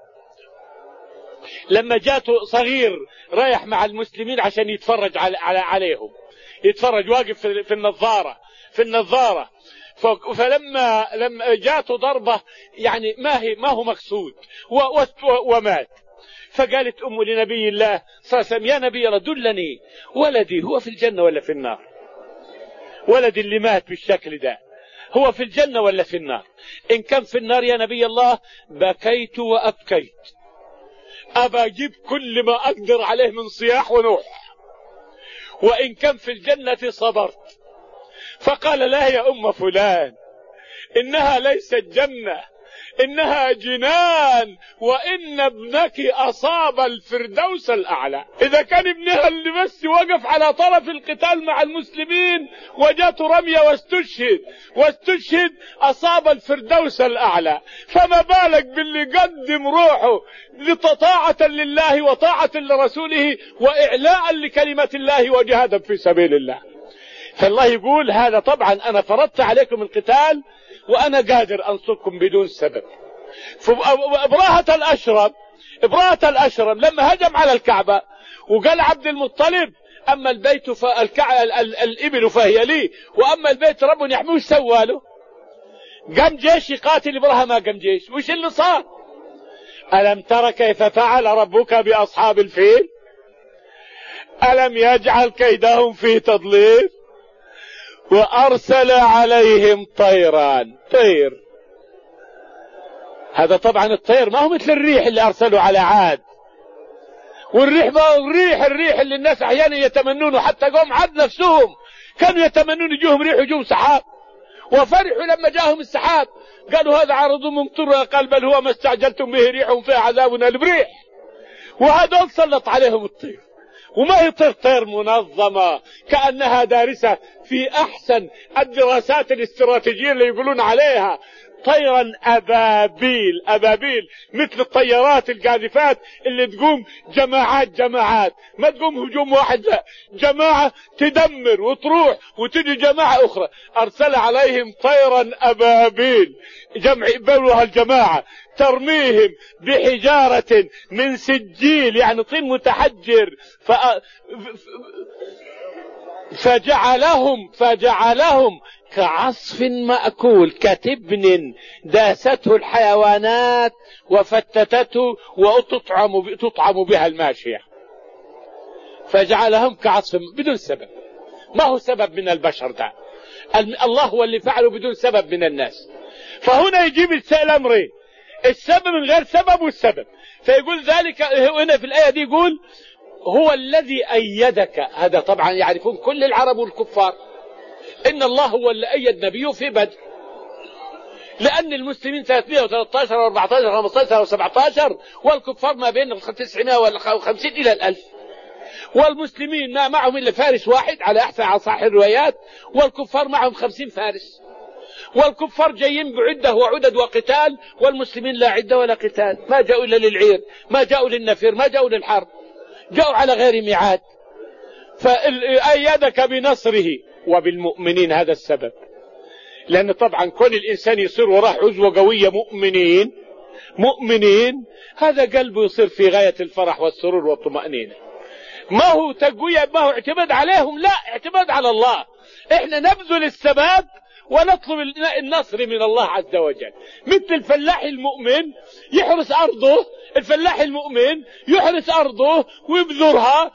لما جاته صغير رايح مع المسلمين عشان يتفرج على عليهم، يتفرج واقف في النظارة في النظارة فلما لما جاته ضربة يعني ما هي ما هو مقصود ومات. فقالت أم لنبي الله صلى الله عليه وسلم يا نبي الله دلني، ولدي هو في الجنة ولا في النار؟ ولدي اللي مات بالشكل ده هو في الجنة ولا في النار؟ إن كان في النار يا نبي الله بكيت وأبكيت، أبا أجيب كل ما أقدر عليه من صياح ونوح، وإن كان في الجنة صبرت. فقال لا يا أم فلان إنها ليست جنة إنها جنان، وإن ابنك أصاب الفردوس الأعلى. إذا كان ابنها اللي بس وقف على طرف القتال مع المسلمين وجاته رمية واستشهد واستشهد أصاب الفردوس الأعلى، فما بالك باللي قدم روحه لطاعة لله وطاعة لرسوله وإعلاء لكلمة الله وجهادا في سبيل الله. فالله يقول هذا طبعا أنا فرضت عليكم القتال وأنا قادر أنصركم بدون سبب. فإبراهة الأشرم إبراهة الأشرم لما هجم على الكعبة وقال عبد المطلب أما البيت فالكعبة الإبل فهي لي وأما البيت رب يحميه، سوى له؟ قام جيش يقاتل إبراهة، ما قام جيش. وش اللي صار؟ ألم تر كيف فعل ربك بأصحاب الفيل؟ ألم يجعل كيدهم في تضليل؟ وأرسل عليهم طيران. طير هذا طبعا الطير ما هو مثل الريح اللي أرسلوا على عاد، والريح ما هو الريح الريح اللي الناس أحيانا يتمنونه، حتى قوم عاد نفسهم كانوا يتمنون يجوهم ريح ويجوهم سحاب، وفرحوا لما جاءهم السحاب قالوا هذا عارض ممطر، قال بل هو ما استعجلتم به ريح فيها عذاب أليم ريح. وهذول سلط عليهم الطير، وما هي طير طير منظمة كأنها دارسة في أحسن الدراسات الاستراتيجية اللي يقولون عليها، طيرا أبابيل أبابيل مثل الطيارات القاذفات اللي تقوم جماعات جماعات، ما تقوم هجوم واحد، لا جماعة تدمر وتروح وتجي جماعة أخرى. أرسل عليهم طيرا أبابيل، جمع بلوها الجماعة، ترميهم بحجارة من سجيل يعني طين متحجر، ف... فجعلهم فجعلهم كعصف مأكول كتبن داسته الحيوانات وفتتته وتطعم تطعم بها الماشية. فجعلهم كعصف بدون سبب، ما هو سبب من البشر ده، الله هو اللي فعله بدون سبب من الناس. فهنا يجيب الأمر السبب من غير سبب والسبب، فيقول ذلك هنا في الآية دي يقول هو الذي أيدك. هذا طبعا يعرفون كل العرب والكفار إن الله هو اللي أيد نبيه في بدر، لأن المسلمين ثلاثمائة وثلاثة عشر وأربعة عشر وخمسة عشر وسبعة عشر والكفار ما بين تسعمائة وخمسين إلى الألف، والمسلمين ما معهم إلا فارس واحد على أحسن صح الروايات، والكفار معهم خمسين فارس، والكفار جايين بعدة وعدد وقتال، والمسلمين لا عدة ولا قتال، ما جاءوا إلا للعير، ما جاءوا للنفير، ما جاءوا للحرب، جاءوا على غير ميعاد. فأيدك بنصره وبالمؤمنين، هذا السبب. لأن طبعا كل الإنسان يصير وراه عزوة قوية مؤمنين مؤمنين هذا قلبه يصير في غاية الفرح والسرور والطمأنينة. ما هو تقوية، ما هو اعتماد عليهم، لا، اعتماد على الله. احنا نبذل السباب ونطلب النصر من الله عز وجل. مثل الفلاح المؤمن يحرس أرضه، الفلاح المؤمن يحرس أرضه ويبذرها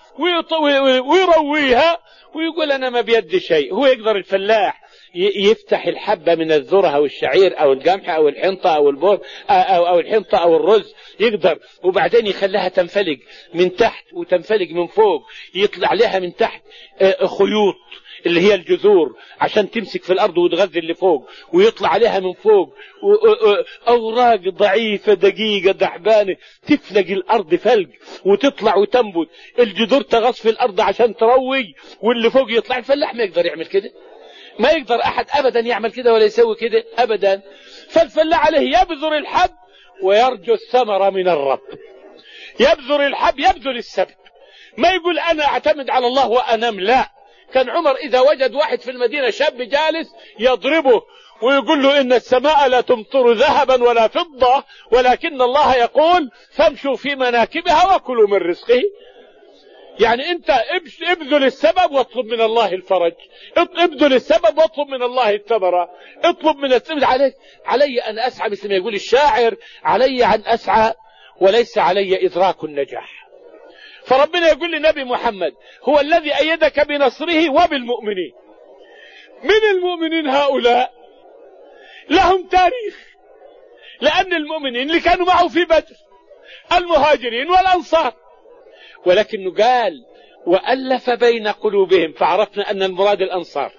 ويرويها ويقول أنا ما بيدي شيء. هو يقدر الفلاح يفتح الحبة من الذرة أو الشعير أو القمح أو الحنطة أو البر أو, أو الحنطة أو الرز، يقدر، وبعدين يخليها تنفلق من تحت وتنفلق من فوق، يطلع لها من تحت خيوط اللي هي الجذور عشان تمسك في الأرض وتغذي اللي فوق، ويطلع عليها من فوق أوراق ضعيفة دقيقة دحبانة تفلق الأرض فلق وتطلع وتنبت، الجذور تغص في الأرض عشان تروي واللي فوق يطلع. الفلاح ما يقدر يعمل كده، ما يقدر أحد أبدا يعمل كده ولا يسوي كده أبدا. فالفلاح عليه يبذر الحب ويرجو الثمرة من الرب، يبذر الحب يبذل السبب، ما يقول أنا أعتمد على الله وأنام، لا. كان عمر إذا وجد واحد في المدينة شاب جالس يضربه ويقول له إن السماء لا تمطر ذهبا ولا فضة ولكن الله يقول فامشوا في مناكبها وكلوا من رزقه. يعني أنت ابذل السبب واطلب من الله الفرج، ابذل السبب واطلب من الله الثمرة، اطلب من السبب. علي, علي أن أسعى مثل ما يقول الشاعر، علي أن أسعى وليس علي إدراك النجاح. فربنا يقول لنبي محمد هو الذي أيدك بنصره وبالمؤمنين. من المؤمنين هؤلاء لهم تاريخ، لأن المؤمنين اللي كانوا معه في بدر المهاجرين والأنصار، ولكنه قال وألف بين قلوبهم، فعرفنا أن المراد الأنصار،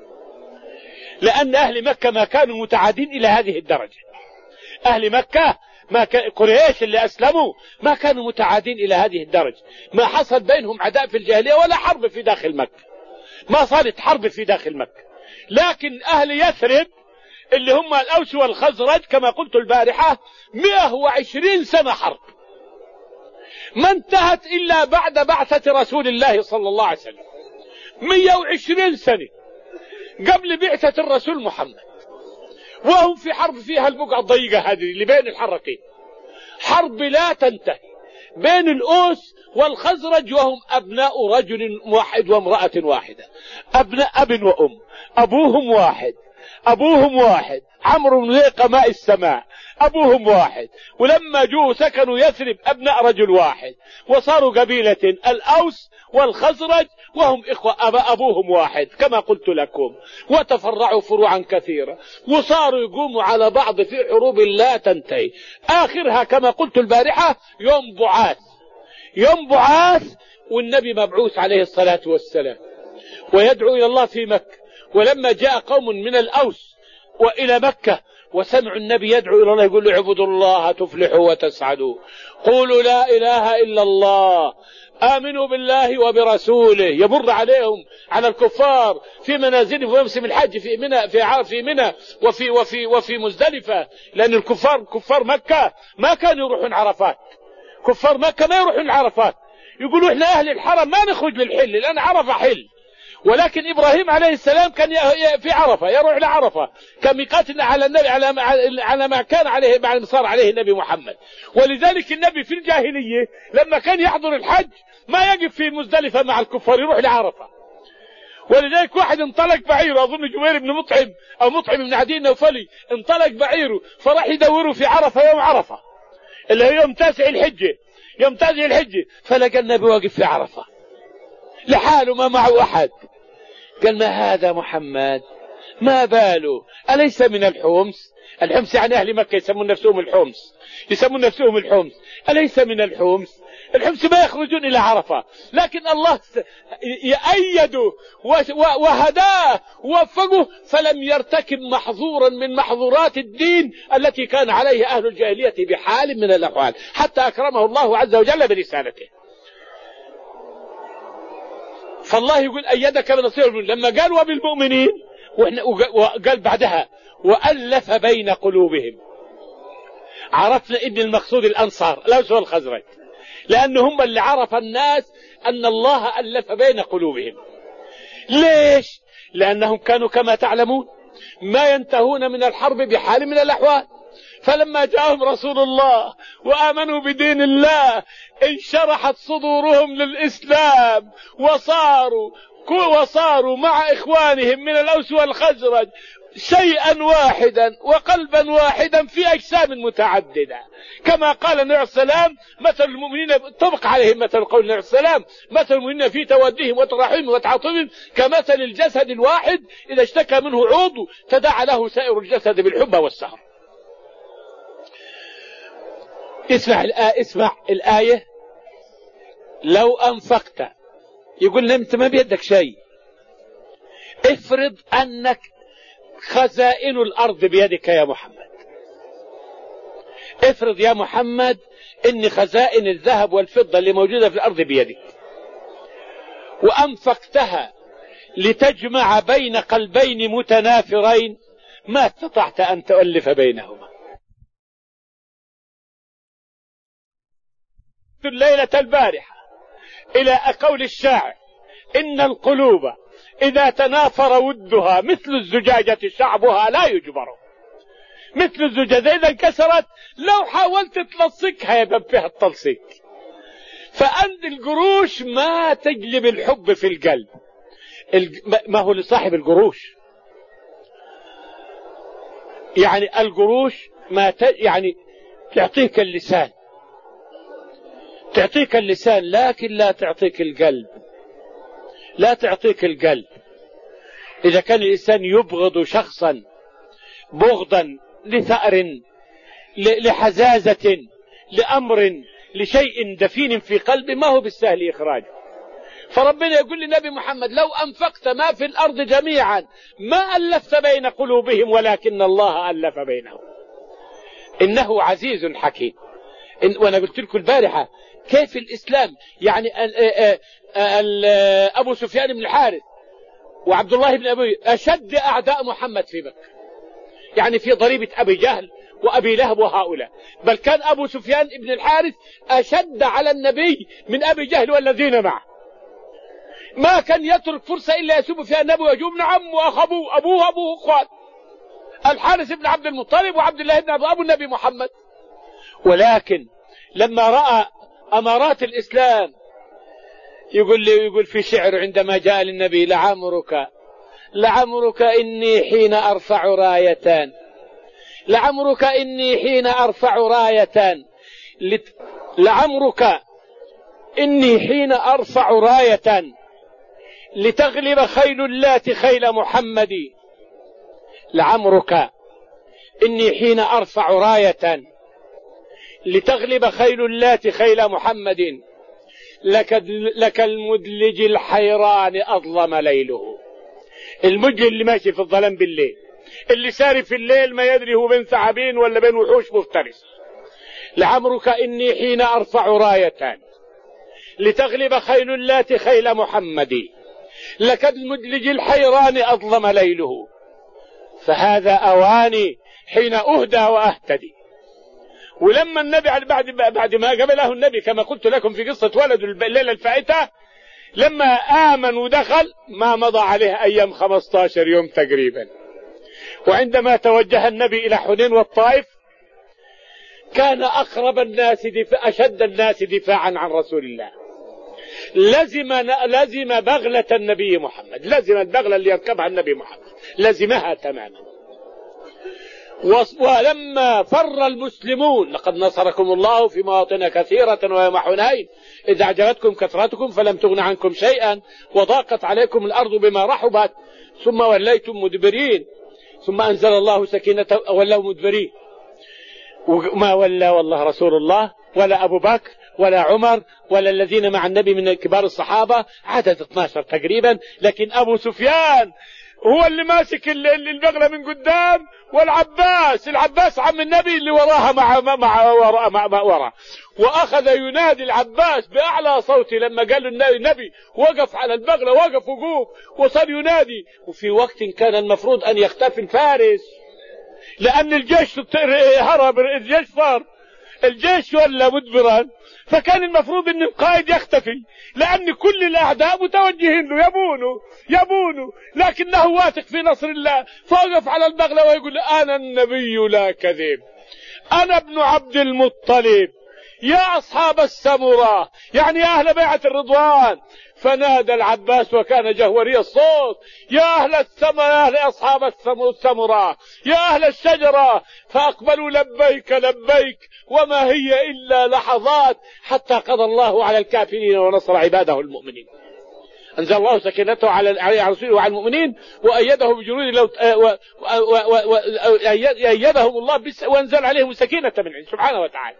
لأن أهل مكة ما كانوا متعادين إلى هذه الدرجة. أهل مكة ما كان قريش اللي أسلموا ما كانوا متعادين إلى هذه الدرجة، ما حصل بينهم عداء في الجاهلية ولا حرب في داخل مكة، ما صارت حرب في داخل مكة. لكن أهل يثرب اللي هم الأوس والخزرج كما قلت البارحة مئة وعشرين سنة حرب، ما انتهت إلا بعد بعثة رسول الله صلى الله عليه وسلم. مئة وعشرين سنة قبل بعثة الرسول محمد، وهم في حرب فيها البقعة الضيقة هذه اللي بين الحرقين، حرب لا تنتهي بين الأوس والخزرج، وهم أبناء رجل واحد وامرأة واحدة، أبناء أب وأم، أبوهم واحد أبوهم واحد عمرو بن ذيق ماء السماء، أبوهم واحد. ولما جوا سكنوا يثرب أبناء رجل واحد وصاروا قبيلة الأوس والخزرج، وهم إخوة أبا أبوهم واحد كما قلت لكم، وتفرعوا فروعا كثيرة وصاروا يقوموا على بعض في حروب لا تنتهي. آخرها كما قلت البارحة يوم بعاث، يوم بعاث والنبي مبعوث عليه الصلاة والسلام ويدعو إلى الله في مكة. ولما جاء قوم من الأوس وإلى مكة وسمعوا النبي يدعو إلى الله يقول له اعبدوا الله تفلحوا وتسعدوا، قولوا لا إله إلا الله، آمنوا بالله وبرسوله، يمر عليهم على الكفار في منازلهم في موسم الحج في منى في في منى وفي وفي وفي مزدلفة، لأن الكفار كفار مكة ما كانوا يروحون عرفات، كفار مكة ما يروحون عرفات، يقولوا احنا أهل الحرم ما نخرج للحل لأن عرفة حل. ولكن إبراهيم عليه السلام كان في عرفة يروح لعرفة كميقاتنا على النبي على ما على ما كان عليه بعد ما صار عليه النبي محمد. ولذلك النبي في الجاهلية لما كان يحضر الحج ما يقف في مزدلفة مع الكفار، يروح لعرفة. ولذلك واحد انطلق بعيره، أظن جبير بن مطعم أو مطعم بن عدي النوفلي، انطلق بعيره فراح يدوره في عرفة يوم عرفة اللي هي يوم تاسع الحجة، يوم تاسع الحجة، فلقى النبي واقف في عرفة لحاله ما معه أحد، قال ما هذا محمد؟ ما باله؟ أليس من الحمص؟ الحمص يعني أهل مكة يسمون نفسهم الحمص، يسمون نفسهم الحمص. أليس من الحمص؟ الحمص ما يخرجون إلى عرفة، لكن الله يأيده وهداه ووفقه فلم يرتكب محظورا من محظورات الدين التي كان عليه أهل الجاهلية بحال من الأحوال، حتى أكرمه الله عز وجل برسالته. فالله يقول أيدك بنصير لما قال وبالمؤمنين، وقال بعدها وألف بين قلوبهم. عرفنا إن المقصود الأنصار الأوس والخزرج، لأنهم اللي عرف الناس أن الله ألف بين قلوبهم. ليش؟ لأنهم كانوا كما تعلمون ما ينتهون من الحرب بحال من الأحوال، فلما جاءهم رسول الله وآمنوا بدين الله انشرحت صدورهم للإسلام، وصاروا وصاروا مع إخوانهم من الأوس والخزرج شيئا واحدا وقلبا واحدا في أجسام متعددة، كما قال النبي عليه السلام مثل المؤمنين طبق عليهم مثل قول النبي عليه السلام مثل المؤمنين في تودهم وتراحمهم وتعاطفهم كمثل الجسد الواحد إذا اشتكى منه عضو تداعى له سائر الجسد بالحمى والسهر. اسمع الآية، اسمع الآية لو أنفقت، يقول أنت ما بيدك شيء، افرض أنك خزائن الأرض بيدك يا محمد، افرض يا محمد إن خزائن الذهب والفضة اللي موجودة في الأرض بيدك، وأنفقتها لتجمع بين قلبين متنافرين ما استطعت أن تؤلف بينهما. الليلة البارحة إلى قول الشاعر إن القلوب إذا تنافر ودها مثل الزجاجة شعبها لا يجبر. مثل الزجاجة إذا انكسرت لو حاولت تلصقها يبقى فيها التلصيق. فأنت القروش ما تجلب الحب في القلب، ما هو لصاحب القروش يعني القروش ما ت... يعني تعطيك اللسان، تعطيك اللسان لكن لا تعطيك القلب، لا تعطيك القلب. إذا كان الإنسان يبغض شخصا بغضا لثأر لحزازة لأمر لشيء دفين في قلبه ما هو بالسهل إخراجه. فربنا يقول للنبي محمد لو أنفقت ما في الأرض جميعا ما ألفت بين قلوبهم ولكن الله ألف بينهم إنه عزيز حكيم. إن وأنا قلت لكم البارحة كيف الإسلام يعني ال ال ال أبو سفيان بن الحارث وعبد الله بن أبي أشد أعداء محمد في مكة، يعني في ضريبة أبي جهل وأبي لهب وهؤلاء، بل كان أبو سفيان بن الحارث أشد على النبي من أبي جهل والذين معه، ما كان يترك فرصة إلا يسب فيها النبي ويجوب ابن عمه وأخ أبوه أبوه أبوه أخوات الحارث بن عبد المطلب وعبد الله بن أبو النبي محمد. ولكن لما رأى أمارات الإسلام يقول لي يقول في شعر عندما جاء للنبي لعمرك لعمرك إني حين أرفع رايتان لعمرك إني حين أرفع رايتان لت... لعمرك إني حين أرفع راية لتغلب خيل اللات خيل محمد لعمرك إني حين أرفع راية لتغلب خيل اللات خيل محمد لك, لك المدلج الحيران أظلم ليله. المدلج اللي ماشي في الظلام بالليل، اللي ساري في الليل ما يدري هو بين ثعابين ولا بين وحوش مفترس. لعمرك إني حين أرفع راية لتغلب خيل اللات خيل محمد لك المدلج الحيران أظلم ليله فهذا أواني حين أهدى وأهتدي. ولما النبي بعد بعد ما قبله النبي كما قلت لكم في قصة ولد الليلة الفائتة لما آمن ودخل ما مضى عليه أيام خمسة عشر يوم تقريبا. وعندما توجه النبي إلى حنين والطائف كان أقرب الناس دفاع أشد الناس دفاعا عن رسول الله. لزم لزم بغلة النبي محمد، لزم البغلة اللي يركبها النبي محمد لزمها تماما. ولما فر المسلمون لقد نصركم الله في مواطن كثيرة ويوم حنين إذ أعجبتكم كثرتكم فلم تغن عنكم شيئا وضاقت عليكم الأرض بما رحبت ثم وليتم مدبرين ثم أنزل الله سكينته ولوا مدبرين. وما ولى والله رسول الله ولا أبو بكر ولا عمر ولا الذين مع النبي من كبار الصحابة، عدد اثني عشر تقريبا، لكن أبو سفيان هو اللي ماسك البغلة من قدام، والعباس العباس عم النبي اللي وراها مع مع وراء مع, مع وراء، وأخذ ينادي العباس بأعلى صوته لما قال له النبي وقف على البغلة، وقف وقوف وصار ينادي. وفي وقت كان المفروض أن يختفي الفارس لأن الجيش هرب، الجيش صار الجيش ولا مدبرا، فكان المفروض أن القائد يختفي لأن كل الأعداء متوجهين له يبونه يبونه لكنه واثق في نصر الله، فوقف على البغلة ويقول أنا النبي لا كذب، أنا ابن عبد المطلب، يا أصحاب السمرة، يعني يا أهل بيعة الرضوان. فنادى العباس وكان جهوري الصوت يا أهل السمرة، يا أهل أصحاب السمرة، يا أهل الشجرة، فأقبلوا لبيك لبيك وما هي إلا لحظات حتى قضى الله على الكافرين ونصر عباده المؤمنين. أنزل الله سكينته على رسوله وعلى المؤمنين وأيده بجنود لو أيدهم الله وأنزل عليهم سكينة من عنده سبحانه وتعالى.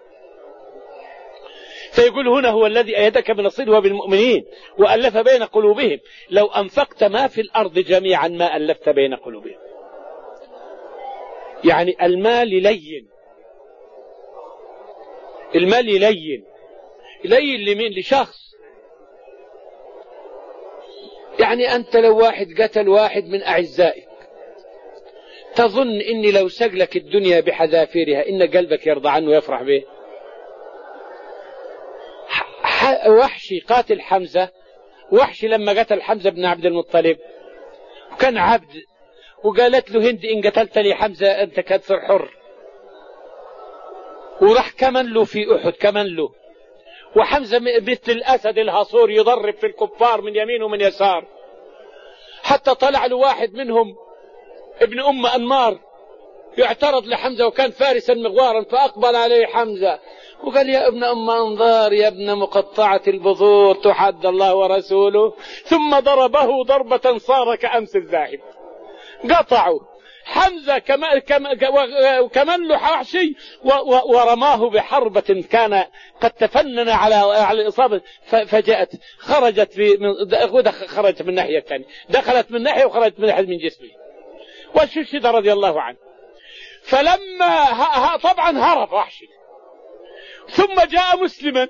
فيقول هنا هو الذي أيدك بنصره وبالمؤمنين وألف بين قلوبهم لو أنفقت ما في الأرض جميعا ما ألفت بين قلوبهم. يعني المال لين، المال لين لين لمين؟ لشخص. يعني أنت لو واحد قتل واحد من أعزائك تظن إني لو سقلك الدنيا بحذافيرها إن قلبك يرضى عنه ويفرح به؟ وحشي قاتل حمزة، وحشي لما قتل حمزة بن عبد المطلب وكان عبد، وقالت له هند إن قتلتني حمزة أنت كثر حر، وراح كمن له في أحد كمن له، وحمزة مثل الأسد الهصور يضرب في الكفار من يمين ومن يسار، حتى طلع له واحد منهم ابن أم أنمار يعترض لحمزة وكان فارسا مغوارا، فأقبل عليه حمزة وقال يا ابن أم أنظار يا ابن مقطعة البذور تحد الله ورسوله، ثم ضربه ضربة صار كأمس الذاهب. قطعوا حمزة كمن له وحشي ورماه بحربة كان قد تفنن على على الإصابة، فجاءت خرجت في خرجت من ناحية ثانية، دخلت من ناحية وخرجت من ناحية من جسمه، واستشهد رضي الله عنه. فلما طبعا هرب وحشي ثم جاء مسلما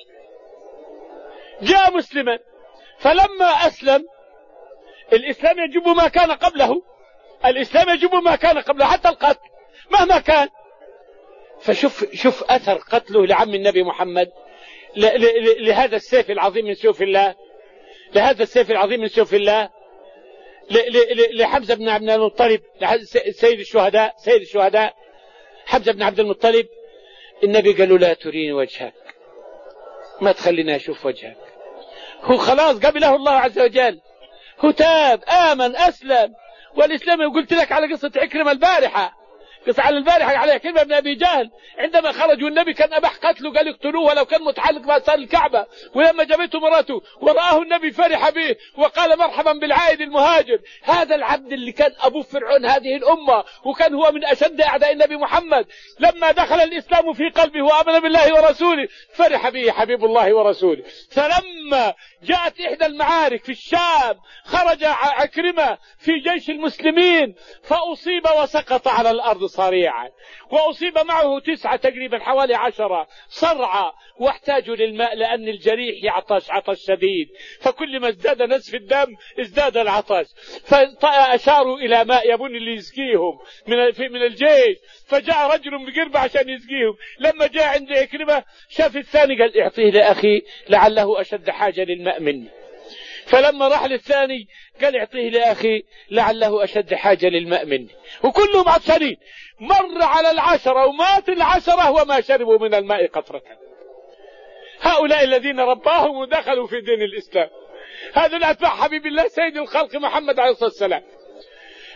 جاء مسلما فلما أسلم، الإسلام يجب ما كان قبله، الإسلام يجب ما كان قبله حتى القتل مهما كان. فشوف شوف أثر قتله لعم النبي محمد لهذا السيف العظيم من سيوف الله، لهذا السيف العظيم من سيوف الله، لحمزة بن عبد المطلب سيد الشهداء سيد الشهداء حمزة بن عبد المطلب. النبي قال له لا تريني وجهك، ما تخلينا أشوف وجهك. هو خلاص قبله الله عز وجل، هو تاب آمن أسلم. والإسلام قلت لك على قصة عكرمة البارحة، قصة على البارحة على عكرمة بن أبي جهل عندما خرجوا النبي كان أباح قتله، قال يقتلوه ولو كان متعلق بأسار الكعبة، ولما جابته مراته ورآه النبي فرح به وقال مرحبا بالعائد المهاجر. هذا العبد اللي كان أبو فرعون هذه الأمة وكان هو من أشد أعداء النبي محمد، لما دخل الإسلام في قلبه وآمن بالله ورسوله فرح به حبيب الله ورسوله. فلما جاءت إحدى المعارك في الشام خرج عكرمة في جيش المسلمين فأصيب وسقط على الأرض صريعا، وأصيب معه تسعة تقريبا حوالي عشرة صرعى، واحتاجوا للماء لأن الجريح يعطش عطش شديد، فكل ما ازداد نزف الدم ازداد العطش، فأشاروا إلى ماء يبون اللي يسقيهم من من الجيش، فجاء رجل بقربة عشان يسقيهم. لما جاء عند عكرمة شاف الثاني قال اعطيه لأخي لعله أشد حاجة للماء مني، فلما راح للثاني قال اعطيه لأخي لعله أشد حاجة للماء مني، وكلهم عطشانين. مر على العشرة ومات العشرة وما شربوا من الماء قطرة. هؤلاء الذين رباهم ودخلوا في دين الإسلام، هذا الأتباع حبيب الله سيد الخلق محمد عليه الصلاة والسلام.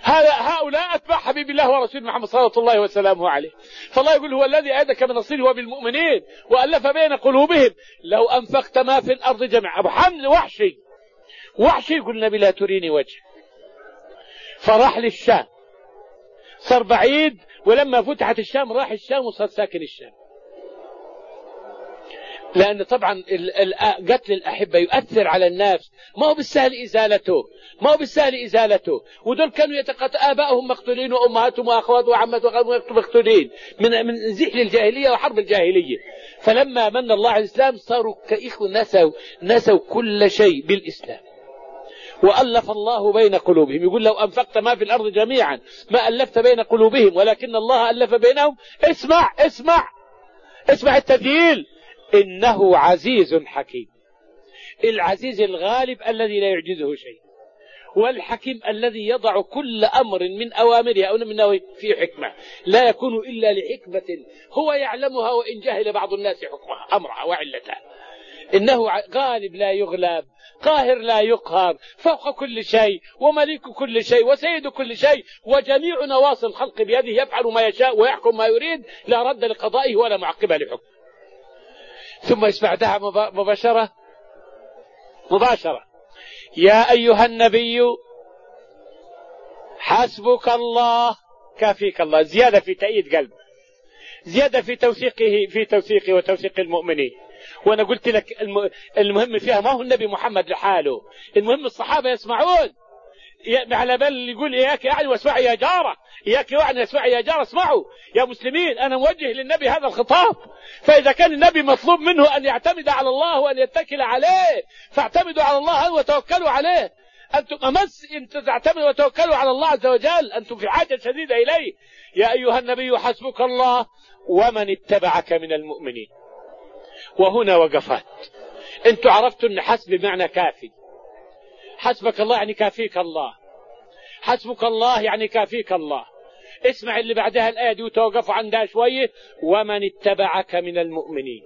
هذا هؤلاء أتباع حبيب الله ورسول محمد صلى الله وسلامه عليه. فالله يقول هو الذي أيدك بنصره وبالمؤمنين وألف بين قلوبهم لو أنفقت ما في الأرض جميعا. أبو حمد وحشي وحشي يقول النبي لا تريني وجه، فراح للشام، صار بعيد، ولما فتحت الشام راح الشام وصار ساكن الشام. لأن طبعا قتل الأحبة يؤثر على الناس، ما هو بالسهل إزالته، ما هو بالسهل إزالته. ودول كانوا يتقتل آبائهم مقتولين وأمهاتهم وأخواتهم وعماتهم مقتولين من من زحل الجاهلية وحرب الجاهلية. فلما من الله على الإسلام صاروا كإخوة، نسوا نسوا كل شيء بالإسلام وألف الله بين قلوبهم. يقول لو أنفقت ما في الأرض جميعا ما ألفت بين قلوبهم ولكن الله ألف بينهم. اسمع اسمع اسمع التدليل، إنه عزيز حكيم. العزيز الغالب الذي لا يعجزه شيء، والحكيم الذي يضع كل أمر من أوامره أو من نواهيه في حكمة لا يكون إلا لحكمة هو يعلمها وإن جهل بعض الناس حكمها أمرها وعلتها. إنه غالب لا يغلب، قاهر لا يقهر، فوق كل شيء ومليك كل شيء وسيد كل شيء، وجميع نواصي الخلق بيده، يفعل ما يشاء ويحكم ما يريد، لا رد لقضائه ولا معقب لحكمه. ثم يسمعها مباشرة مباشرة يا أيها النبي حسبك الله كافيك الله. زيادة في تأييد قلب، زيادة في توثيقه في توثيقه وتوثيق المؤمنين. وأنا قلت لك المهم فيها ما هو النبي محمد لحاله، المهم الصحابة يسمعون. على بال يقول إياك يعني واسمعوا يا جارة، إياك يعني اسمعوا يا جارة، اسمعوا يا مسلمين. أنا موجه للنبي هذا الخطاب. فإذا كان النبي مطلوب منه أن يعتمد على الله وأن يتكل عليه فاعتمدوا على الله وتوكلوا عليه. أنتم أمس أن تعتمدوا وتوكلوا على الله عز وجل، أنتم في حاجة شديدة إليه. يا أيها النبي حسبك الله ومن اتبعك من المؤمنين. وهنا وقفات. أنتم عرفتوا أن حسب بمعنى كافي. حسبك الله يعني كافيك الله، حسبك الله يعني كافيك الله. اسمع اللي بعدها الآية دي وتوقفوا عندها شوية. ومن اتبعك من المؤمنين.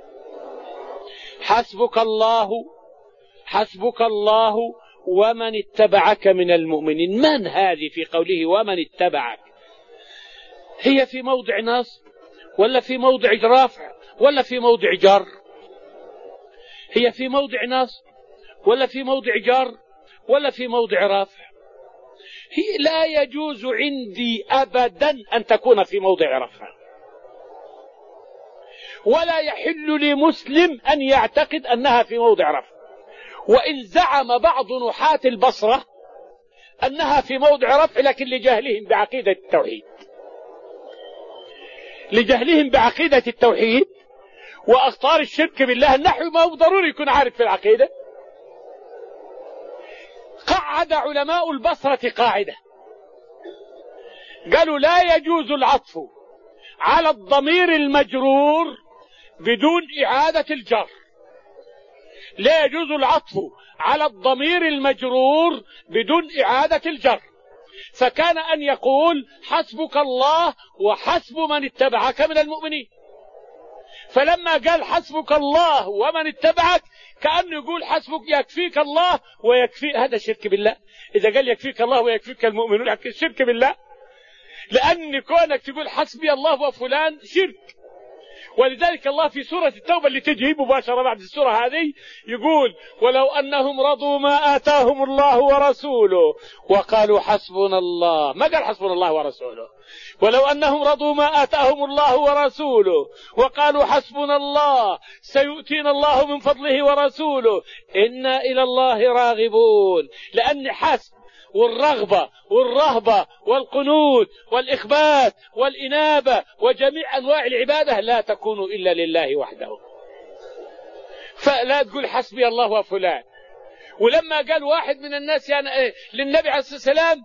حسبك الله حسبك الله ومن اتبعك من المؤمنين. من هذه في قوله ومن اتبعك؟ هي في موضع نصب ولا في موضع رفع ولا في موضع جر؟ هي في موضع نصب ولا في موضع جر ولا في موضع رفع؟ هي لا يجوز عندي أبدا أن تكون في موضع رفع، ولا يحل لمسلم أن يعتقد أنها في موضع رفع. وإن زعم بعض نحاة البصرة أنها في موضع رفع لكن لجهلهم بعقيدة التوحيد، لجهلهم بعقيدة التوحيد وأخطار الشرك بالله. النحو ما هو ضروري يكون عارف في العقيدة. قعد علماء البصرة قاعدة، قالوا لا يجوز العطف على الضمير المجرور بدون إعادة الجر. لا يجوز العطف على الضمير المجرور بدون إعادة الجر. فكان أن يقول حسبك الله وحسب من اتبعك من المؤمنين. فلما قال حسبك الله ومن اتبعك كأنه يقول حسبك يكفيك الله ويكفي. هذا شرك بالله. إذا قال يكفيك الله ويكفيك المؤمنون شرك بالله، لأن كونك تقول حسبي الله وفلان شرك. ولذلك الله في سورة التوبة اللي تجي مباشرة بعد السورة هذه يقول ولو أنهم رضوا ما آتاهم الله ورسوله وقالوا حسبنا الله. ما قال حسبنا الله ورسوله. ولو أنهم رضوا ما آتاهم الله ورسوله وقالوا حسبنا الله سيؤتينا الله من فضله ورسوله إنا إلى الله راغبون. لأن حسب والرغبة والرهبة والقنوت والإخبات والإنابة وجميع أنواع العبادة لا تكون إلا لله وحده. فلا تقول حسبي الله وفلان. ولما قال واحد من الناس يعني للنبي عليه الصلاة والسلام،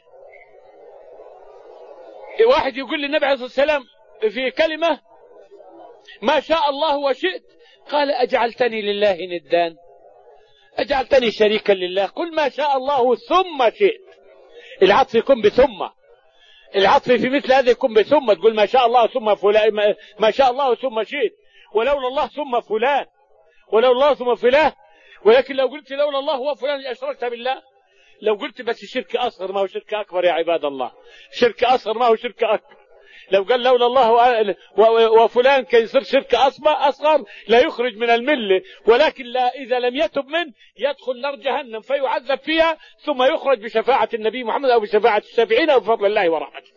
واحد يقول للنبي عليه الصلاة والسلام في كلمة ما شاء الله وشئت، قال أجعلتني لله ندان، أجعلتني شريكا لله. قل ما شاء الله ثم شئت. العطف يكون بثم، العطف في مثل هذا يكون بثم. تقول ما شاء الله ثم فلان، ما شاء الله ثم شئت، ولولا الله ثم فلان، ولولا الله ثم فلان. ولكن لو قلت لولا الله وفلان أشركت بالله. لو قلت بس شرك أصغر ما هو شرك أكبر يا عباد الله، شرك أصغر ما هو شرك أكبر. لو قال لولا الله وفلان كي يصير شرك أصغر لا يخرج من الملة، ولكن لا إذا لم يتب منه يدخل نار جهنم فيعذب فيها ثم يخرج بشفاعة النبي محمد أو بشفاعة الشافعين أو بفضل الله ورحمته.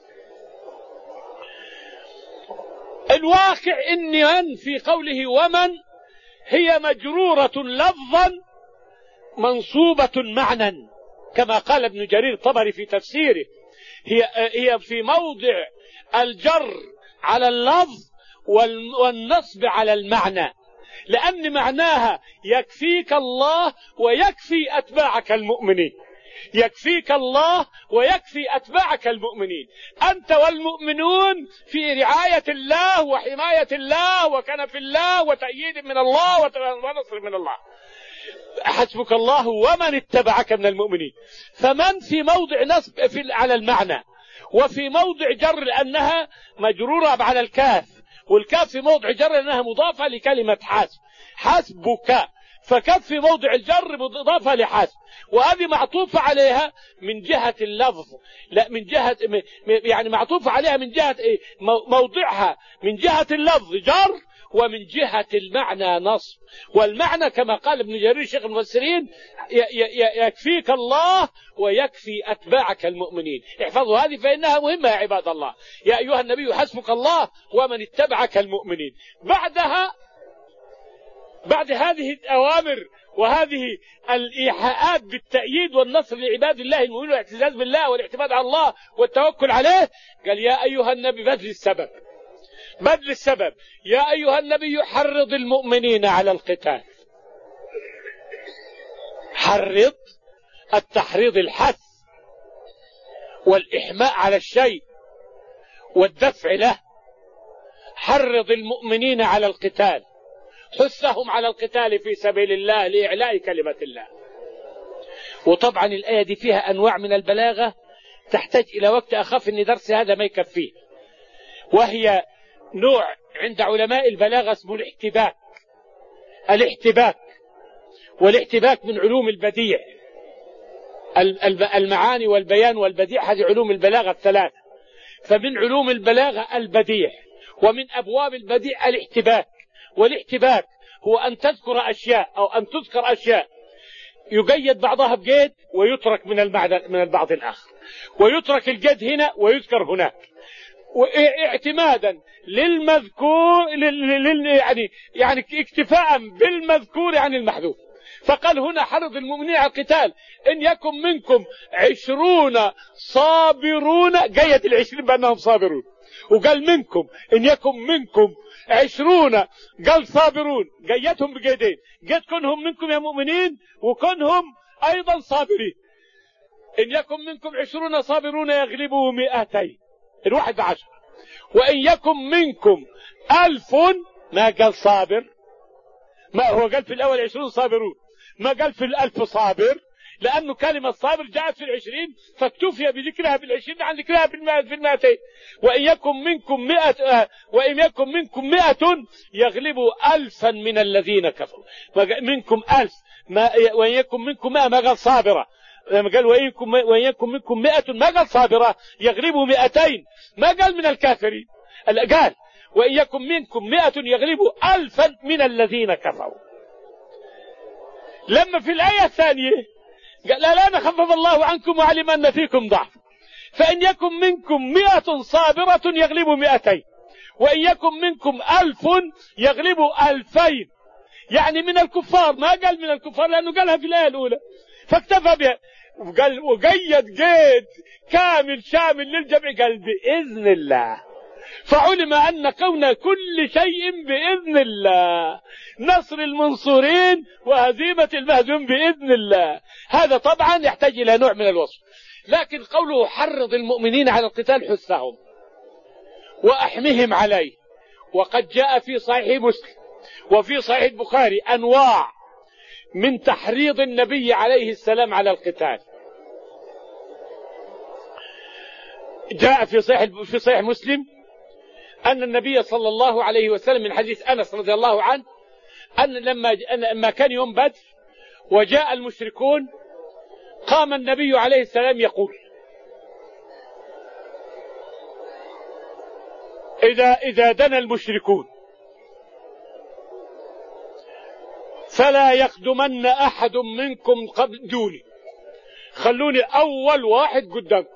الواقع إن من في قوله ومن هي مجرورة لفظا منصوبة معنى، كما قال ابن جرير الطبري في تفسيره، هي هي في موضع الجر على اللفظ والنصب على المعنى، لأن معناها يكفيك الله ويكفي أتباعك المؤمنين، يكفيك الله ويكفي أتباعك المؤمنين، أنت والمؤمنون في رعاية الله وحماية الله وكنف الله وتأييد من الله ونصر من الله. حسبك الله ومن اتبعك من المؤمنين. فمن في موضع نصب في على المعنى، وفي موضع جر لأنها مجرورة على الكاف، والكاف في موضع جر لأنها مضافة لكلمة حسب، حسبك، فكف في موضع الجر مضافة لحسب، وهذه معطوفة عليها من جهة اللفظ، لا من جهة يعني معطوفة عليها من جهة موضعها من جهة اللفظ جر، ومن جهة المعنى نصب. والمعنى كما قال ابن جرير شيخ المفسرين يكفيك الله ويكفي أتباعك المؤمنين. احفظوا هذه فإنها مهمة يا عباد الله. يا أيها النبي حسبك الله ومن اتبعك المؤمنين. بعدها بعد هذه الأوامر وهذه الإيحاءات بالتأييد والنصر لعباد الله المؤمنين والاعتزاز بالله والاعتماد على الله والتوكل عليه، قال يا أيها النبي بذل السبب، بذل السبب. يا أيها النبي حرض المؤمنين على القتال. حرض التحريض الحث والإحماء على الشيء والدفع له. حرض المؤمنين على القتال، حثهم على القتال في سبيل الله لإعلاء كلمة الله. وطبعا الآية دي فيها أنواع من البلاغة تحتاج إلى وقت، أخاف أن درس هذا ما يكفيه، وهي نوع عند علماء البلاغة اسمه الاحتباك. الاحتباك والاحتباك من علوم البديع، المعاني والبيان والبديع، هذه علوم البلاغة الثلاثة. فمن علوم البلاغة البديع، ومن أبواب البديع الاحتباك. والاحتباك هو أن تذكر أشياء أو أن تذكر أشياء يقيد بعضها بقيد ويترك من البعض من البعض الآخر، ويترك القيد هنا ويذكر هناك، واعتمادا للمذكور لل... يعني يعني اكتفاء بالمذكور عن المحذوف. فقال هنا حرض المؤمنين على القتال إن يكن منكم عشرون صابرون، قيد العشرين بأنهم صابرون، وقال منكم إن يكن منكم عشرون قال صابرون، قيدهم بقيدين، قد كنهم منكم يا مؤمنين وكنهم أيضا صابرين. إن يكن منكم عشرون صابرون يغلبوا مئتين، الواحد بعشر. وإن يكن منكم ألف، ما قال صابر، ما هو قال في الأول عشرون صابرون، ما قال في الألف صابر، لأنه كلمة صابر جاءت في العشرين فاكتفي بذكرها في العشرين عن ذكرها في المائتين. وإن يكن منكم مئة وإن يكن منكم مئة يغلبوا ألفا من الذين كفروا. منكم ألف، ما وإن يكن منكم مئة ما قال صابرة، ما قال وإن يكن وإن يكن منكم مئة ما قال صابرة يغلبوا مئتين، ما قال من الكافرين، قال وإن يكن منكم مئة يغلبوا ألفا من الذين كفروا. لما في الآية الثانية قال لا لا نخفف الله عنكم وعلم أن فيكم ضعف، فإن يكن منكم مئة صابرة يغلبوا مئتين، وإن يكن منكم ألف يغلبوا ألفين، يعني من الكفار، ما قال من الكفار لأنه قالها في الآية الأولى فاكتفى بها، وقال وقيد قيد كامل شامل للجميع، قال بإذن الله. فعلم أن كون كل شيء بإذن الله، نصر المنصورين وهزيمة المهزوم بإذن الله. هذا طبعا يحتاج إلى نوع من الوصف. لكن قوله حرض المؤمنين على القتال حثهم وأحمهم عليه، وقد جاء في صحيح مسلم وفي صحيح البخاري أنواع من تحريض النبي عليه السلام على القتال. جاء في صحيح في صحيح مسلم أن النبي صلى الله عليه وسلم من حديث أنس رضي الله عنه أن لما لما كان يوم بدر وجاء المشركون قام النبي عليه السلام يقول: إذا إذا دنا المشركون فلا يقدمن أحد منكم قبل دوني، خلوني أول واحد قدامكم،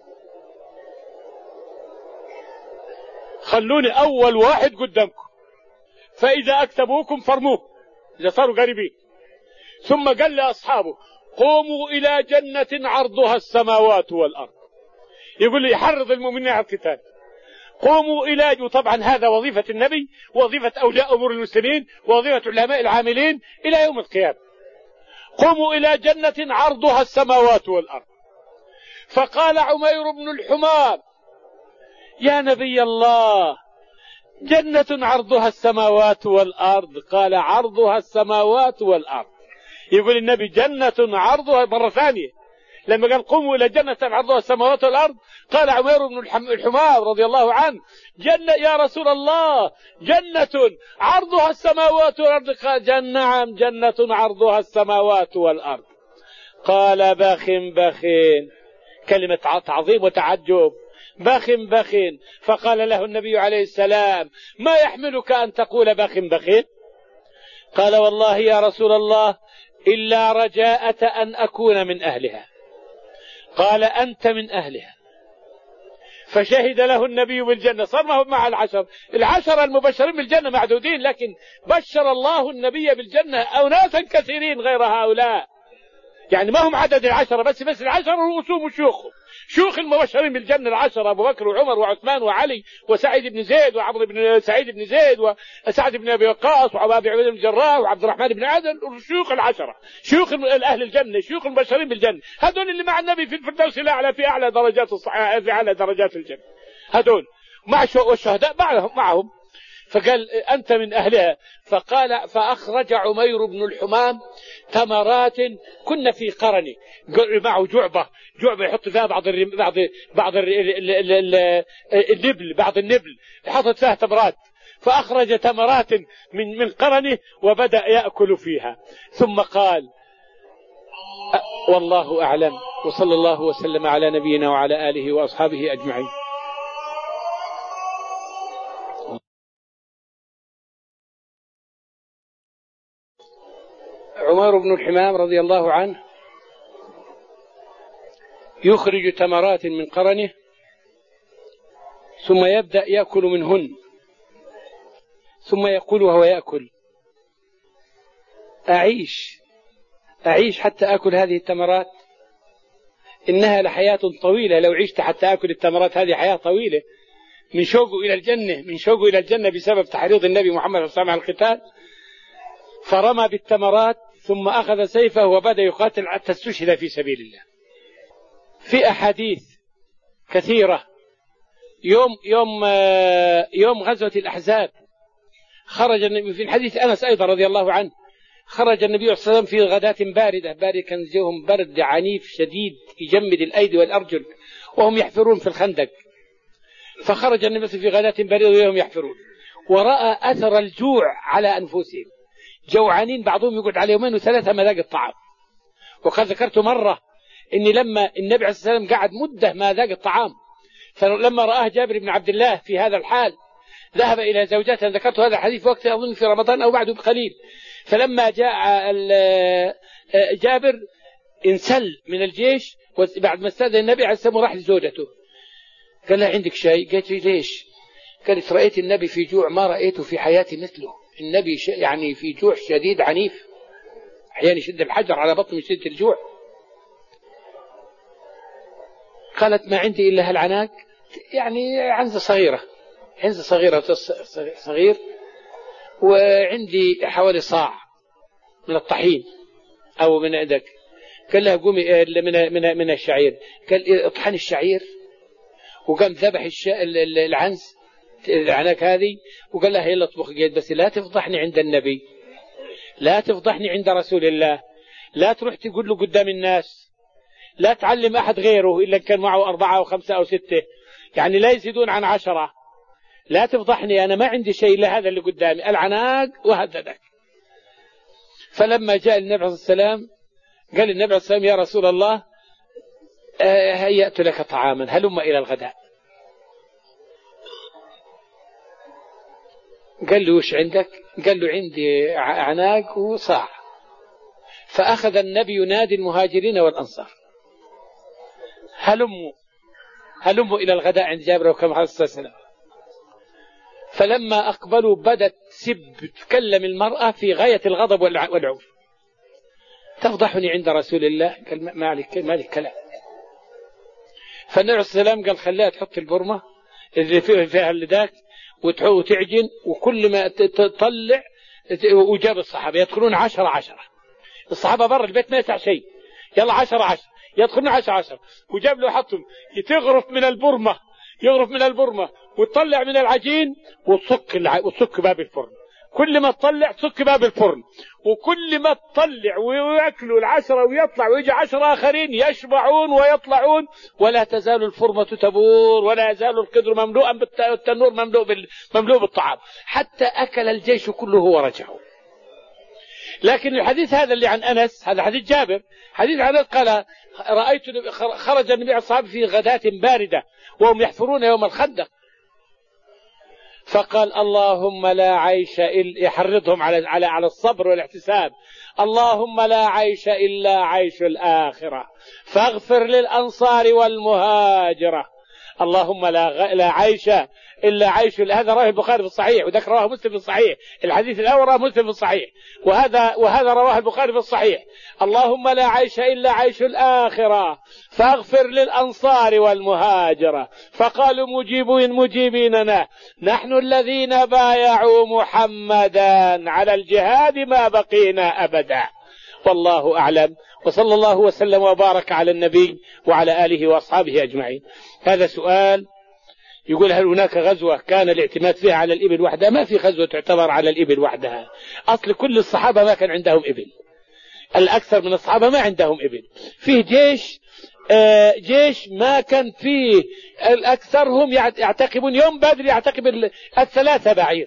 خلوني أول واحد قدامكم، فإذا أكتبوكم فرموه إذا صاروا قريبين. ثم قال لأصحابه: قوموا إلى جنة عرضها السماوات والأرض. يقول لي يحرض المؤمنين على القتال. قوموا إلى، وطبعا هذا وظيفة النبي، وظيفة أولياء أمور المسلمين، وظيفة العلماء العاملين إلى يوم القيامة. قوموا إلى جنة عرضها السماوات والأرض. فقال عمير بن الحمام: يا نبي الله، جنة عرضها السماوات والأرض؟ قال: عرضها السماوات والأرض. يقول النبي جنة عرضها مرة ثانية، لما قال قوموا إلى جنة عرضها السماوات والأرض، قال عمير بن الحمام رضي الله عنه: جنة يا رسول الله، جنة عرضها السماوات والأرض؟ قال: جنة، نعم، جنة عرضها السماوات والأرض. قال: بخ بخ، كلمة تعظيم وتعجب، بخ بخ. فقال له النبي عليه السلام: ما يحملك أن تقول بخ بخ؟ قال: والله يا رسول الله إلا رجاءة أن أكون من أهلها. قال: أنت من أهلها. فشهد له النبي بالجنة. صار ما هو مع العشر العشر المبشرين بالجنة معدودين، لكن بشر الله النبي بالجنة أناسا كثيرين غير هؤلاء، يعني ما هم عدد العشرة بس بس العشرة رؤوسهم وشيوخهم، شيوخ المبشرين بالجنة العشرة: أبو بكر وعمر وعثمان وعلي وسعيد بن زيد وعمرو بن سعيد بن زيد وسعد بن أبي وقاص وأبي عبيدة بن الجراح وعبد الرحمن بن عدن، شيوخ العشرة، شيوخ أهل الجنة، شيوخ المبشرين بالجنة، هذول اللي مع النبي في الفردوس الأعلى، في أعلى درجات الصحيح، في أعلى درجات الجنة، هذول مع الشهداء معهم معهم. فقال: أنت من أهلها. فقال: فأخرج عمير بن الحمام تمرات كنا في قرنه، معه جعبة، جعبة يحط فيها بعض بعض بعض النبل، بعض النبل حطت فيها تمرات. فأخرج تمرات من من قرنه وبدأ يأكل فيها، ثم قال: والله أعلم، وصلى الله وسلم على نبينا وعلى آله وأصحابه أجمعين. عمر بن الحمام رضي الله عنه يخرج تمرات من قرنه ثم يبدأ يأكل منهن، ثم يقول وهو يأكل: أعيش أعيش حتى أكل هذه التمرات؟ إنها لحياة طويلة، لو عشت حتى أكل التمرات هذه حياة طويلة. من شوقه إلى الجنة، من شوقه إلى الجنة بسبب تحريض النبي محمد صلى الله عليه وسلم على القتال. فرمى بالتمرات ثم أخذ سيفه وبدأ يقاتل حتى استشهد في سبيل الله. في أحاديث كثيرة. يوم يوم يوم غزوة الأحزاب خرج النبي، في حديث أنس أيضا رضي الله عنه، خرج النبي صلى الله عليه وسلم في غداة باردة، باردة كان جوهم برد عنيف شديد يجمد الأيدي والأرجل وهم يحفرون في الخندق. فخرج النبي في غداة باردة وهم يحفرون، ورأى أثر الجوع على أنفسهم، جوعانين، بعضهم يقعد على يومين وثلاثة ما ذاق الطعام. وقد ذكرت مرة إني لما النبي عليه الصلاة والسلام قعد مدة ما ذاق الطعام، فلما رآه جابر بن عبد الله في هذا الحال ذهب إلى زوجته. ذكرت هذا الحديث في وقت أظن في رمضان أو بعده بقليل. فلما جاء جابر انسل من الجيش، وبعد ما استأذن النبي عليه الصلاة والسلام راح لزوجته، قال لها: عندك شيء؟ قالت: ليش؟ قالت: رأيت النبي في جوع ما رأيته في حياتي مثله. النبي يعني في جوع شديد عنيف، أحيانا يشد الحجر على بطنه من شدة الجوع. قالت: ما عندي إلا هالعناق، يعني عنزة صغيرة، عنزة صغيرة صغير، وعندي حوالي صاع من الطحين أو من عندك. قال لها: قومي من من من الشعير. قال: اطحن الشعير، وقام ذبح العنز العناق هذه، وقال لها: يلا اطبخ جيد، بس لا تفضحني عند النبي، لا تفضحني عند رسول الله، لا تروح تقول له قدام الناس، لا تعلم أحد غيره إلا كان معه أربعة أو خمسة أو ستة، يعني لا يزيدون عن عشرة، لا تفضحني، أنا ما عندي شيء إلا هذا اللي قدامي، العناق وهذا ذاك. فلما جاء النبي عليه الصلاة والسلام قال النبي عليه الصلاة والسلام يا رسول الله هيأت لك طعاما هلم إلى الغداء. قال له وش عندك؟ قال له عندي عناق وصاع. فأخذ النبي ينادي المهاجرين والأنصار هلموا هلموا إلى الغداء عند جابر وكما عليه الصلاة والسلام. فلما أقبلوا بدت سب تكلم المرأة في غاية الغضب والعنف تفضحني عند رسول الله. قال ما عليك ما عليك كلام. فالنبي عليه الصلاة والسلام قال خليها تحط البرمة اللي فيها فيها اللداك وتعجن وكل ما تطلع. وجاب الصحابة يدخلون عشرة عشرة. الصحابة برا البيت ما يسع شيء يلا عشرة عشرة يدخلون عشرة عشرة. وجاب له حطهم تغرف من البرمة يغرف من البرمة وتطلع من العجين وتصك الع... وتصك باب الفرن. كل ما تطلع تصك باب الفرن وكل ما تطلع ويأكلوا العشرة ويطلع ويجي عشرة آخرين يشبعون ويطلعون ولا تزال الفرمة تبور ولا يزال القدر مملوءا بالتنور مملوء بال... مملوء بالطعام حتى أكل الجيش كله ورجعوا. لكن الحديث هذا اللي عن أنس هذا حديث جابر. حديث عن أنس قال رأيت خرج النبي عليه الصلاة والسلام في غداة باردة وهم يحفرون يوم الخندق فقال اللهم لا عيش إلا يحرضهم على على على الصبر والاحتساب. اللهم لا عيش إلا عيش الآخرة فاغفر للأنصار والمهاجرة. اللهم لا لا عيش إلا عيش. هذا رواه البخاري في الصحيح وذاك رواه مسلم في الصحيح. الحديث الأول رواه مسلم في الصحيح وهذا وهذا رواه البخاري في الصحيح. اللهم لا عيش إلا عيش الآخرة فاغفر للأنصار والمهاجرة. فقالوا مجيبين مجيبيننا نحن الذين بايعوا محمدا على الجهاد ما بقينا أبدا. والله أعلم وصلى الله وسلم وبارك على النبي وعلى آله وأصحابه أجمعين. هذا سؤال يقول هل هناك غزوة كان الاعتماد فيها على الإبل وحدها؟ ما في غزوة تعتبر على الإبل وحدها. أصل كل الصحابة ما كان عندهم إبل. الأكثر من الصحابة ما عندهم إبل. فيه جيش آه جيش ما كان فيه الأكثرهم يعتقبون يوم بدر يعتقب الثلاثة بعير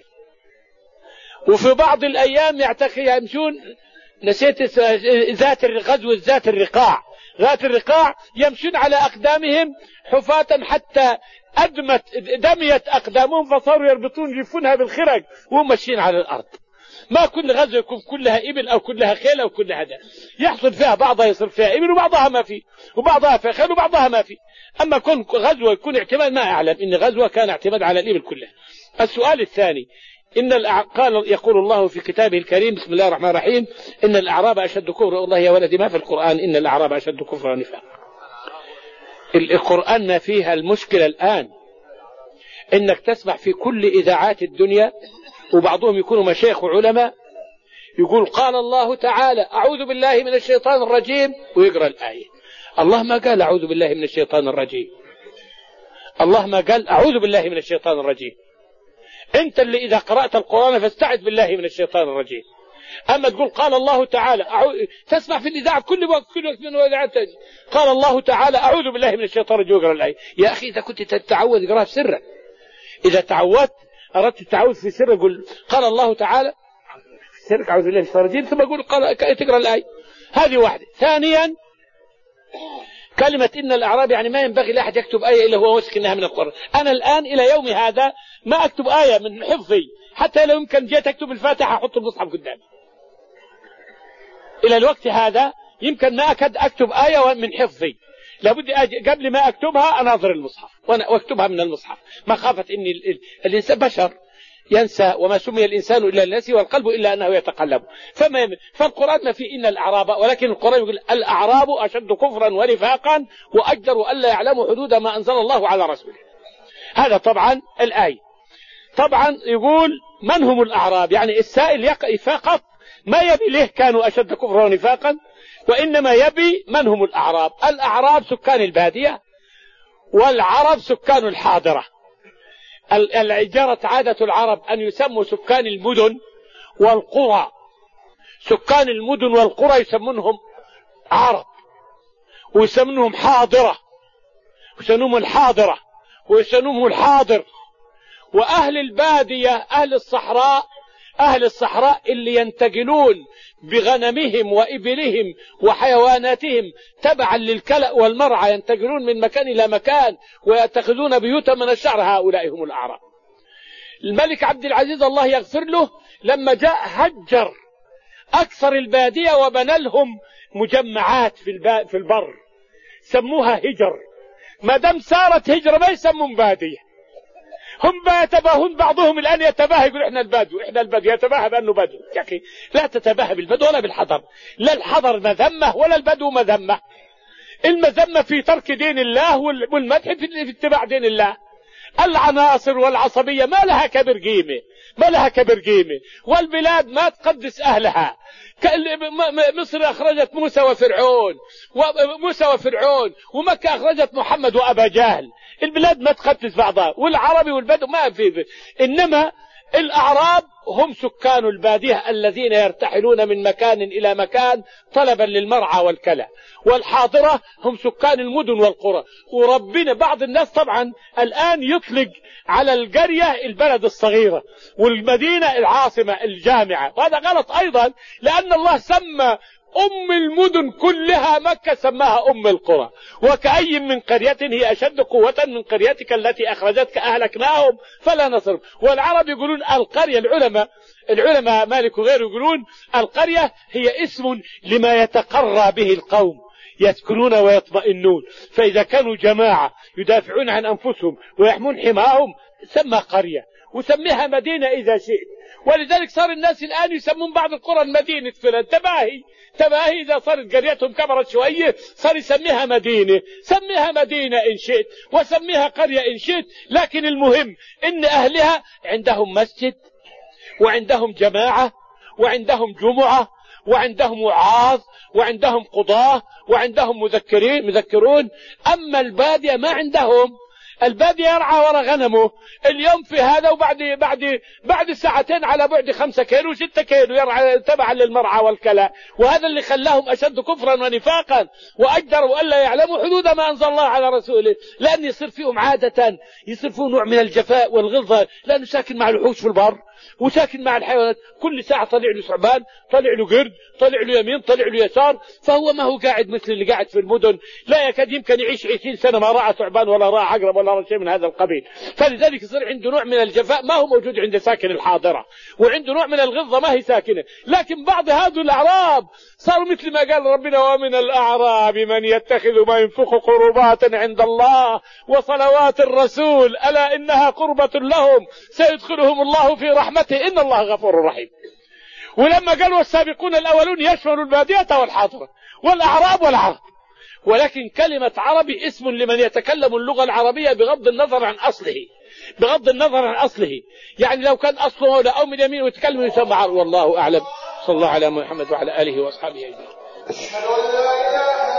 وفي بعض الأيام يعتقب يمشون نسيت ذات غزوة ذات الرقاع. ذات الرقاع يمشون على أقدامهم حفاة حتى أدمت دميت أقدامهم فصاروا يربطون يلفونها بالخرق وهم ماشيين على الأرض. ما كل غزوة يكون كلها إبل أو كلها خيل أو كلها ده. يحصل فيها بعضها يصير فيها إبل وبعضها ما في وبعضها فيها خيل وبعضها ما في. أما كون غزوة يكون اعتماد ما أعلم إن غزوة كان اعتماد على الإبل كلها. السؤال الثاني إن الأع... قال يقول الله في كتابه الكريم بسم الله الرحمن الرحيم إن الأعراب أشد كفرا. والله يا ولدي ما في القرآن إن الأعراب أشد كفرا ونفاقا. القرآن ما فيها المشكلة الآن إنك تسمع في كل إذاعات الدنيا وبعضهم يكونوا مشايخ وعلماء يقول قال الله تعالى أعوذ بالله من الشيطان الرجيم ويقرأ الآية. الله ما قال أعوذ بالله من الشيطان الرجيم. الله ما قال أعوذ بالله من الشيطان الرجيم. أنت اللي إذا قرأت القرآن فاستعذ بالله من الشيطان الرجيم. أما تقول قال الله تعالى أعو... تسمع في الإذاعة كل وقت كل وقت من الإذاعات قال الله تعالى أعوذ بالله من الشيطان الرجيم ويقرأ الآية. يا أخي إذا كنت تتعوذ اقرأها في سرك. إذا تعودت أردت التعوذ في سر قل قال الله تعالى في سرك أعوذ بالله من الشيطان الرجيم ثم قل قال تقرأ الآية. هذه واحدة. ثانيا كلمة إن الأعراب يعني ما ينبغي لأحد يكتب آية إلا هو مسك إنها من القرآن. أنا الآن إلى يوم هذا ما أكتب آية من حفظي حتى لو يمكن جيت أكتب الفاتحة أحط المصحف قدامي. إلى الوقت هذا يمكن ما أكد أكتب آية من حفظي لابد أجي قبل ما أكتبها أناظر المصحف وأكتبها من المصحف مخافة إن الإنسان بشر ينسى وما سمي الإنسان إلا النسي والقلب إلا أنه يتقلب. فما يم... فالقرآن ما فيه إن الأعراب ولكن القرآن يقول الأعراب أشد كفرا ونفاقا وأجدر ألا يعلموا حدود ما أنزل الله على رسوله. هذا طبعا الآية. طبعا يقول من هم الأعراب يعني السائل يقع فقط ما يبي ليه كانوا أشد كفرا ونفاقا وإنما يبي من هم الأعراب. الأعراب سكان البادية والعرب سكان الحاضرة. جرت عادة العرب أن يسموا سكان المدن والقرى. سكان المدن والقرى يسمونهم عرب ويسمونهم حاضرة ويسمونهم الحاضرة ويسمونهم الحاضر. وأهل البادية أهل الصحراء أهل الصحراء اللي ينتقلون بغنمهم وإبلهم وحيواناتهم تبعا للكلأ والمرعى، ينتقلون من مكان إلى مكان ويتخذون بيوتا من الشعر، هؤلاء هم الأعراب. الملك عبد العزيز الله يغفر له لما جاء هجر أكثر البادية وبنى لهم مجمعات في البر سموها هجر. ما دام صارت هجرة ما يسمون بادية. هم يتباهون بعضهم الآن، يتباهى يقول إحنا البدو إحنا البدو، يتباهى بأنه بدو. يا أخي لا تتباهى بالبدو ولا بالحضر، لا الحضر مذمة ولا البدو مذمة. المذمة في ترك دين الله والمدح في اتباع دين الله. العناصر والعصبية ما لها كبر قيمة، ما لها كبر قيمة، والبلاد ما تقدس أهلها. مصر أخرجت موسى وفرعون وموسى وفرعون ومكة أخرجت محمد وأبا جهل. البلاد ما تقدس بعضها، والعربي والبدو ما في. إنما الأعراب هم سكان البادية الذين يرتحلون من مكان إلى مكان طلبا للمرعى والكلى، والحاضرة هم سكان المدن والقرى. وربنا بعض الناس طبعا الآن يطلق على القرية البلد الصغيرة والمدينة العاصمة الجامعة، وهذا غلط أيضا، لأن الله سمى أم المدن كلها مكة سماها أم القرى. وكأي من قرية هي أشد قوة من قريتك التي أخرجتك أهلكناهم فلا نصر. والعرب يقولون القرية، العلماء العلماء مالك وغيره يقولون القرية هي اسم لما يتقرى به القوم يسكنون ويطمئنون. فإذا كانوا جماعة يدافعون عن أنفسهم ويحمون حماهم سمى قرية، وسميها مدينة إذا شئت. ولذلك صار الناس الآن يسمون بعض القرى المدينة فلان، تباهي تباهي. إذا صارت قريتهم كبرت شوية صار يسميها مدينة. سميها مدينة إن شئت وسميها قرية إن شئت، لكن المهم إن أهلها عندهم مسجد وعندهم جماعة وعندهم جمعة وعندهم وعاظ وعندهم قضاة وعندهم مذكرين مذكرون. أما البادية ما عندهم. البادية يرعى وراء غنمه اليوم في هذا، وبعد بعد بعد ساعتين على بعد خمسة كيلو ستة كيلو يرعى تبعا للمرعى والكلى. وهذا اللي خلاهم أشد كفرا ونفاقا وأجدروا ألا يعلموا حدود ما أنزل الله على رسوله، لأن يصير فيهم عادة يصير فيهم نوع من الجفاء والغلظة، لأنه ساكن مع الوحوش في البر وساكن مع الحيوانات. كل ساعة طلع له ثعبان، طلع له قرد، طلع له يمين، طلع له يسار. فهو ما هو قاعد مثل اللي قاعد في المدن، لا يكاد يمكن يعيش عشرين سنة ما رأى ثعبان ولا رأى عقرب ولا رأى شيء من هذا القبيل. فلذلك يصير عنده نوع من الجفاء ما هو موجود عند ساكن الحاضرة، وعنده نوع من الغلظة ما هي ساكنة. لكن بعض هذول الأعراب صاروا مثل ما قال ربنا: ومن الأعراب من يتخذ ما ينفق قربات عند الله وصلوات الرسول ألا إنها قربة لهم سيدخلهم الله في رحمته إن الله غفور رحيم. ولما قالوا السابقون الأولون يشمل البادية والحاضرة والأعراب والعرب. ولكن كلمة عربي اسم لمن يتكلم اللغة العربية بغض النظر عن أصله، بغض النظر عن أصله. يعني لو كان أصله مولى أو من يمين ويتكلم يسمى عربي. والله أعلم. صلى الله على محمد وعلى آله وأصحابه أجمعين.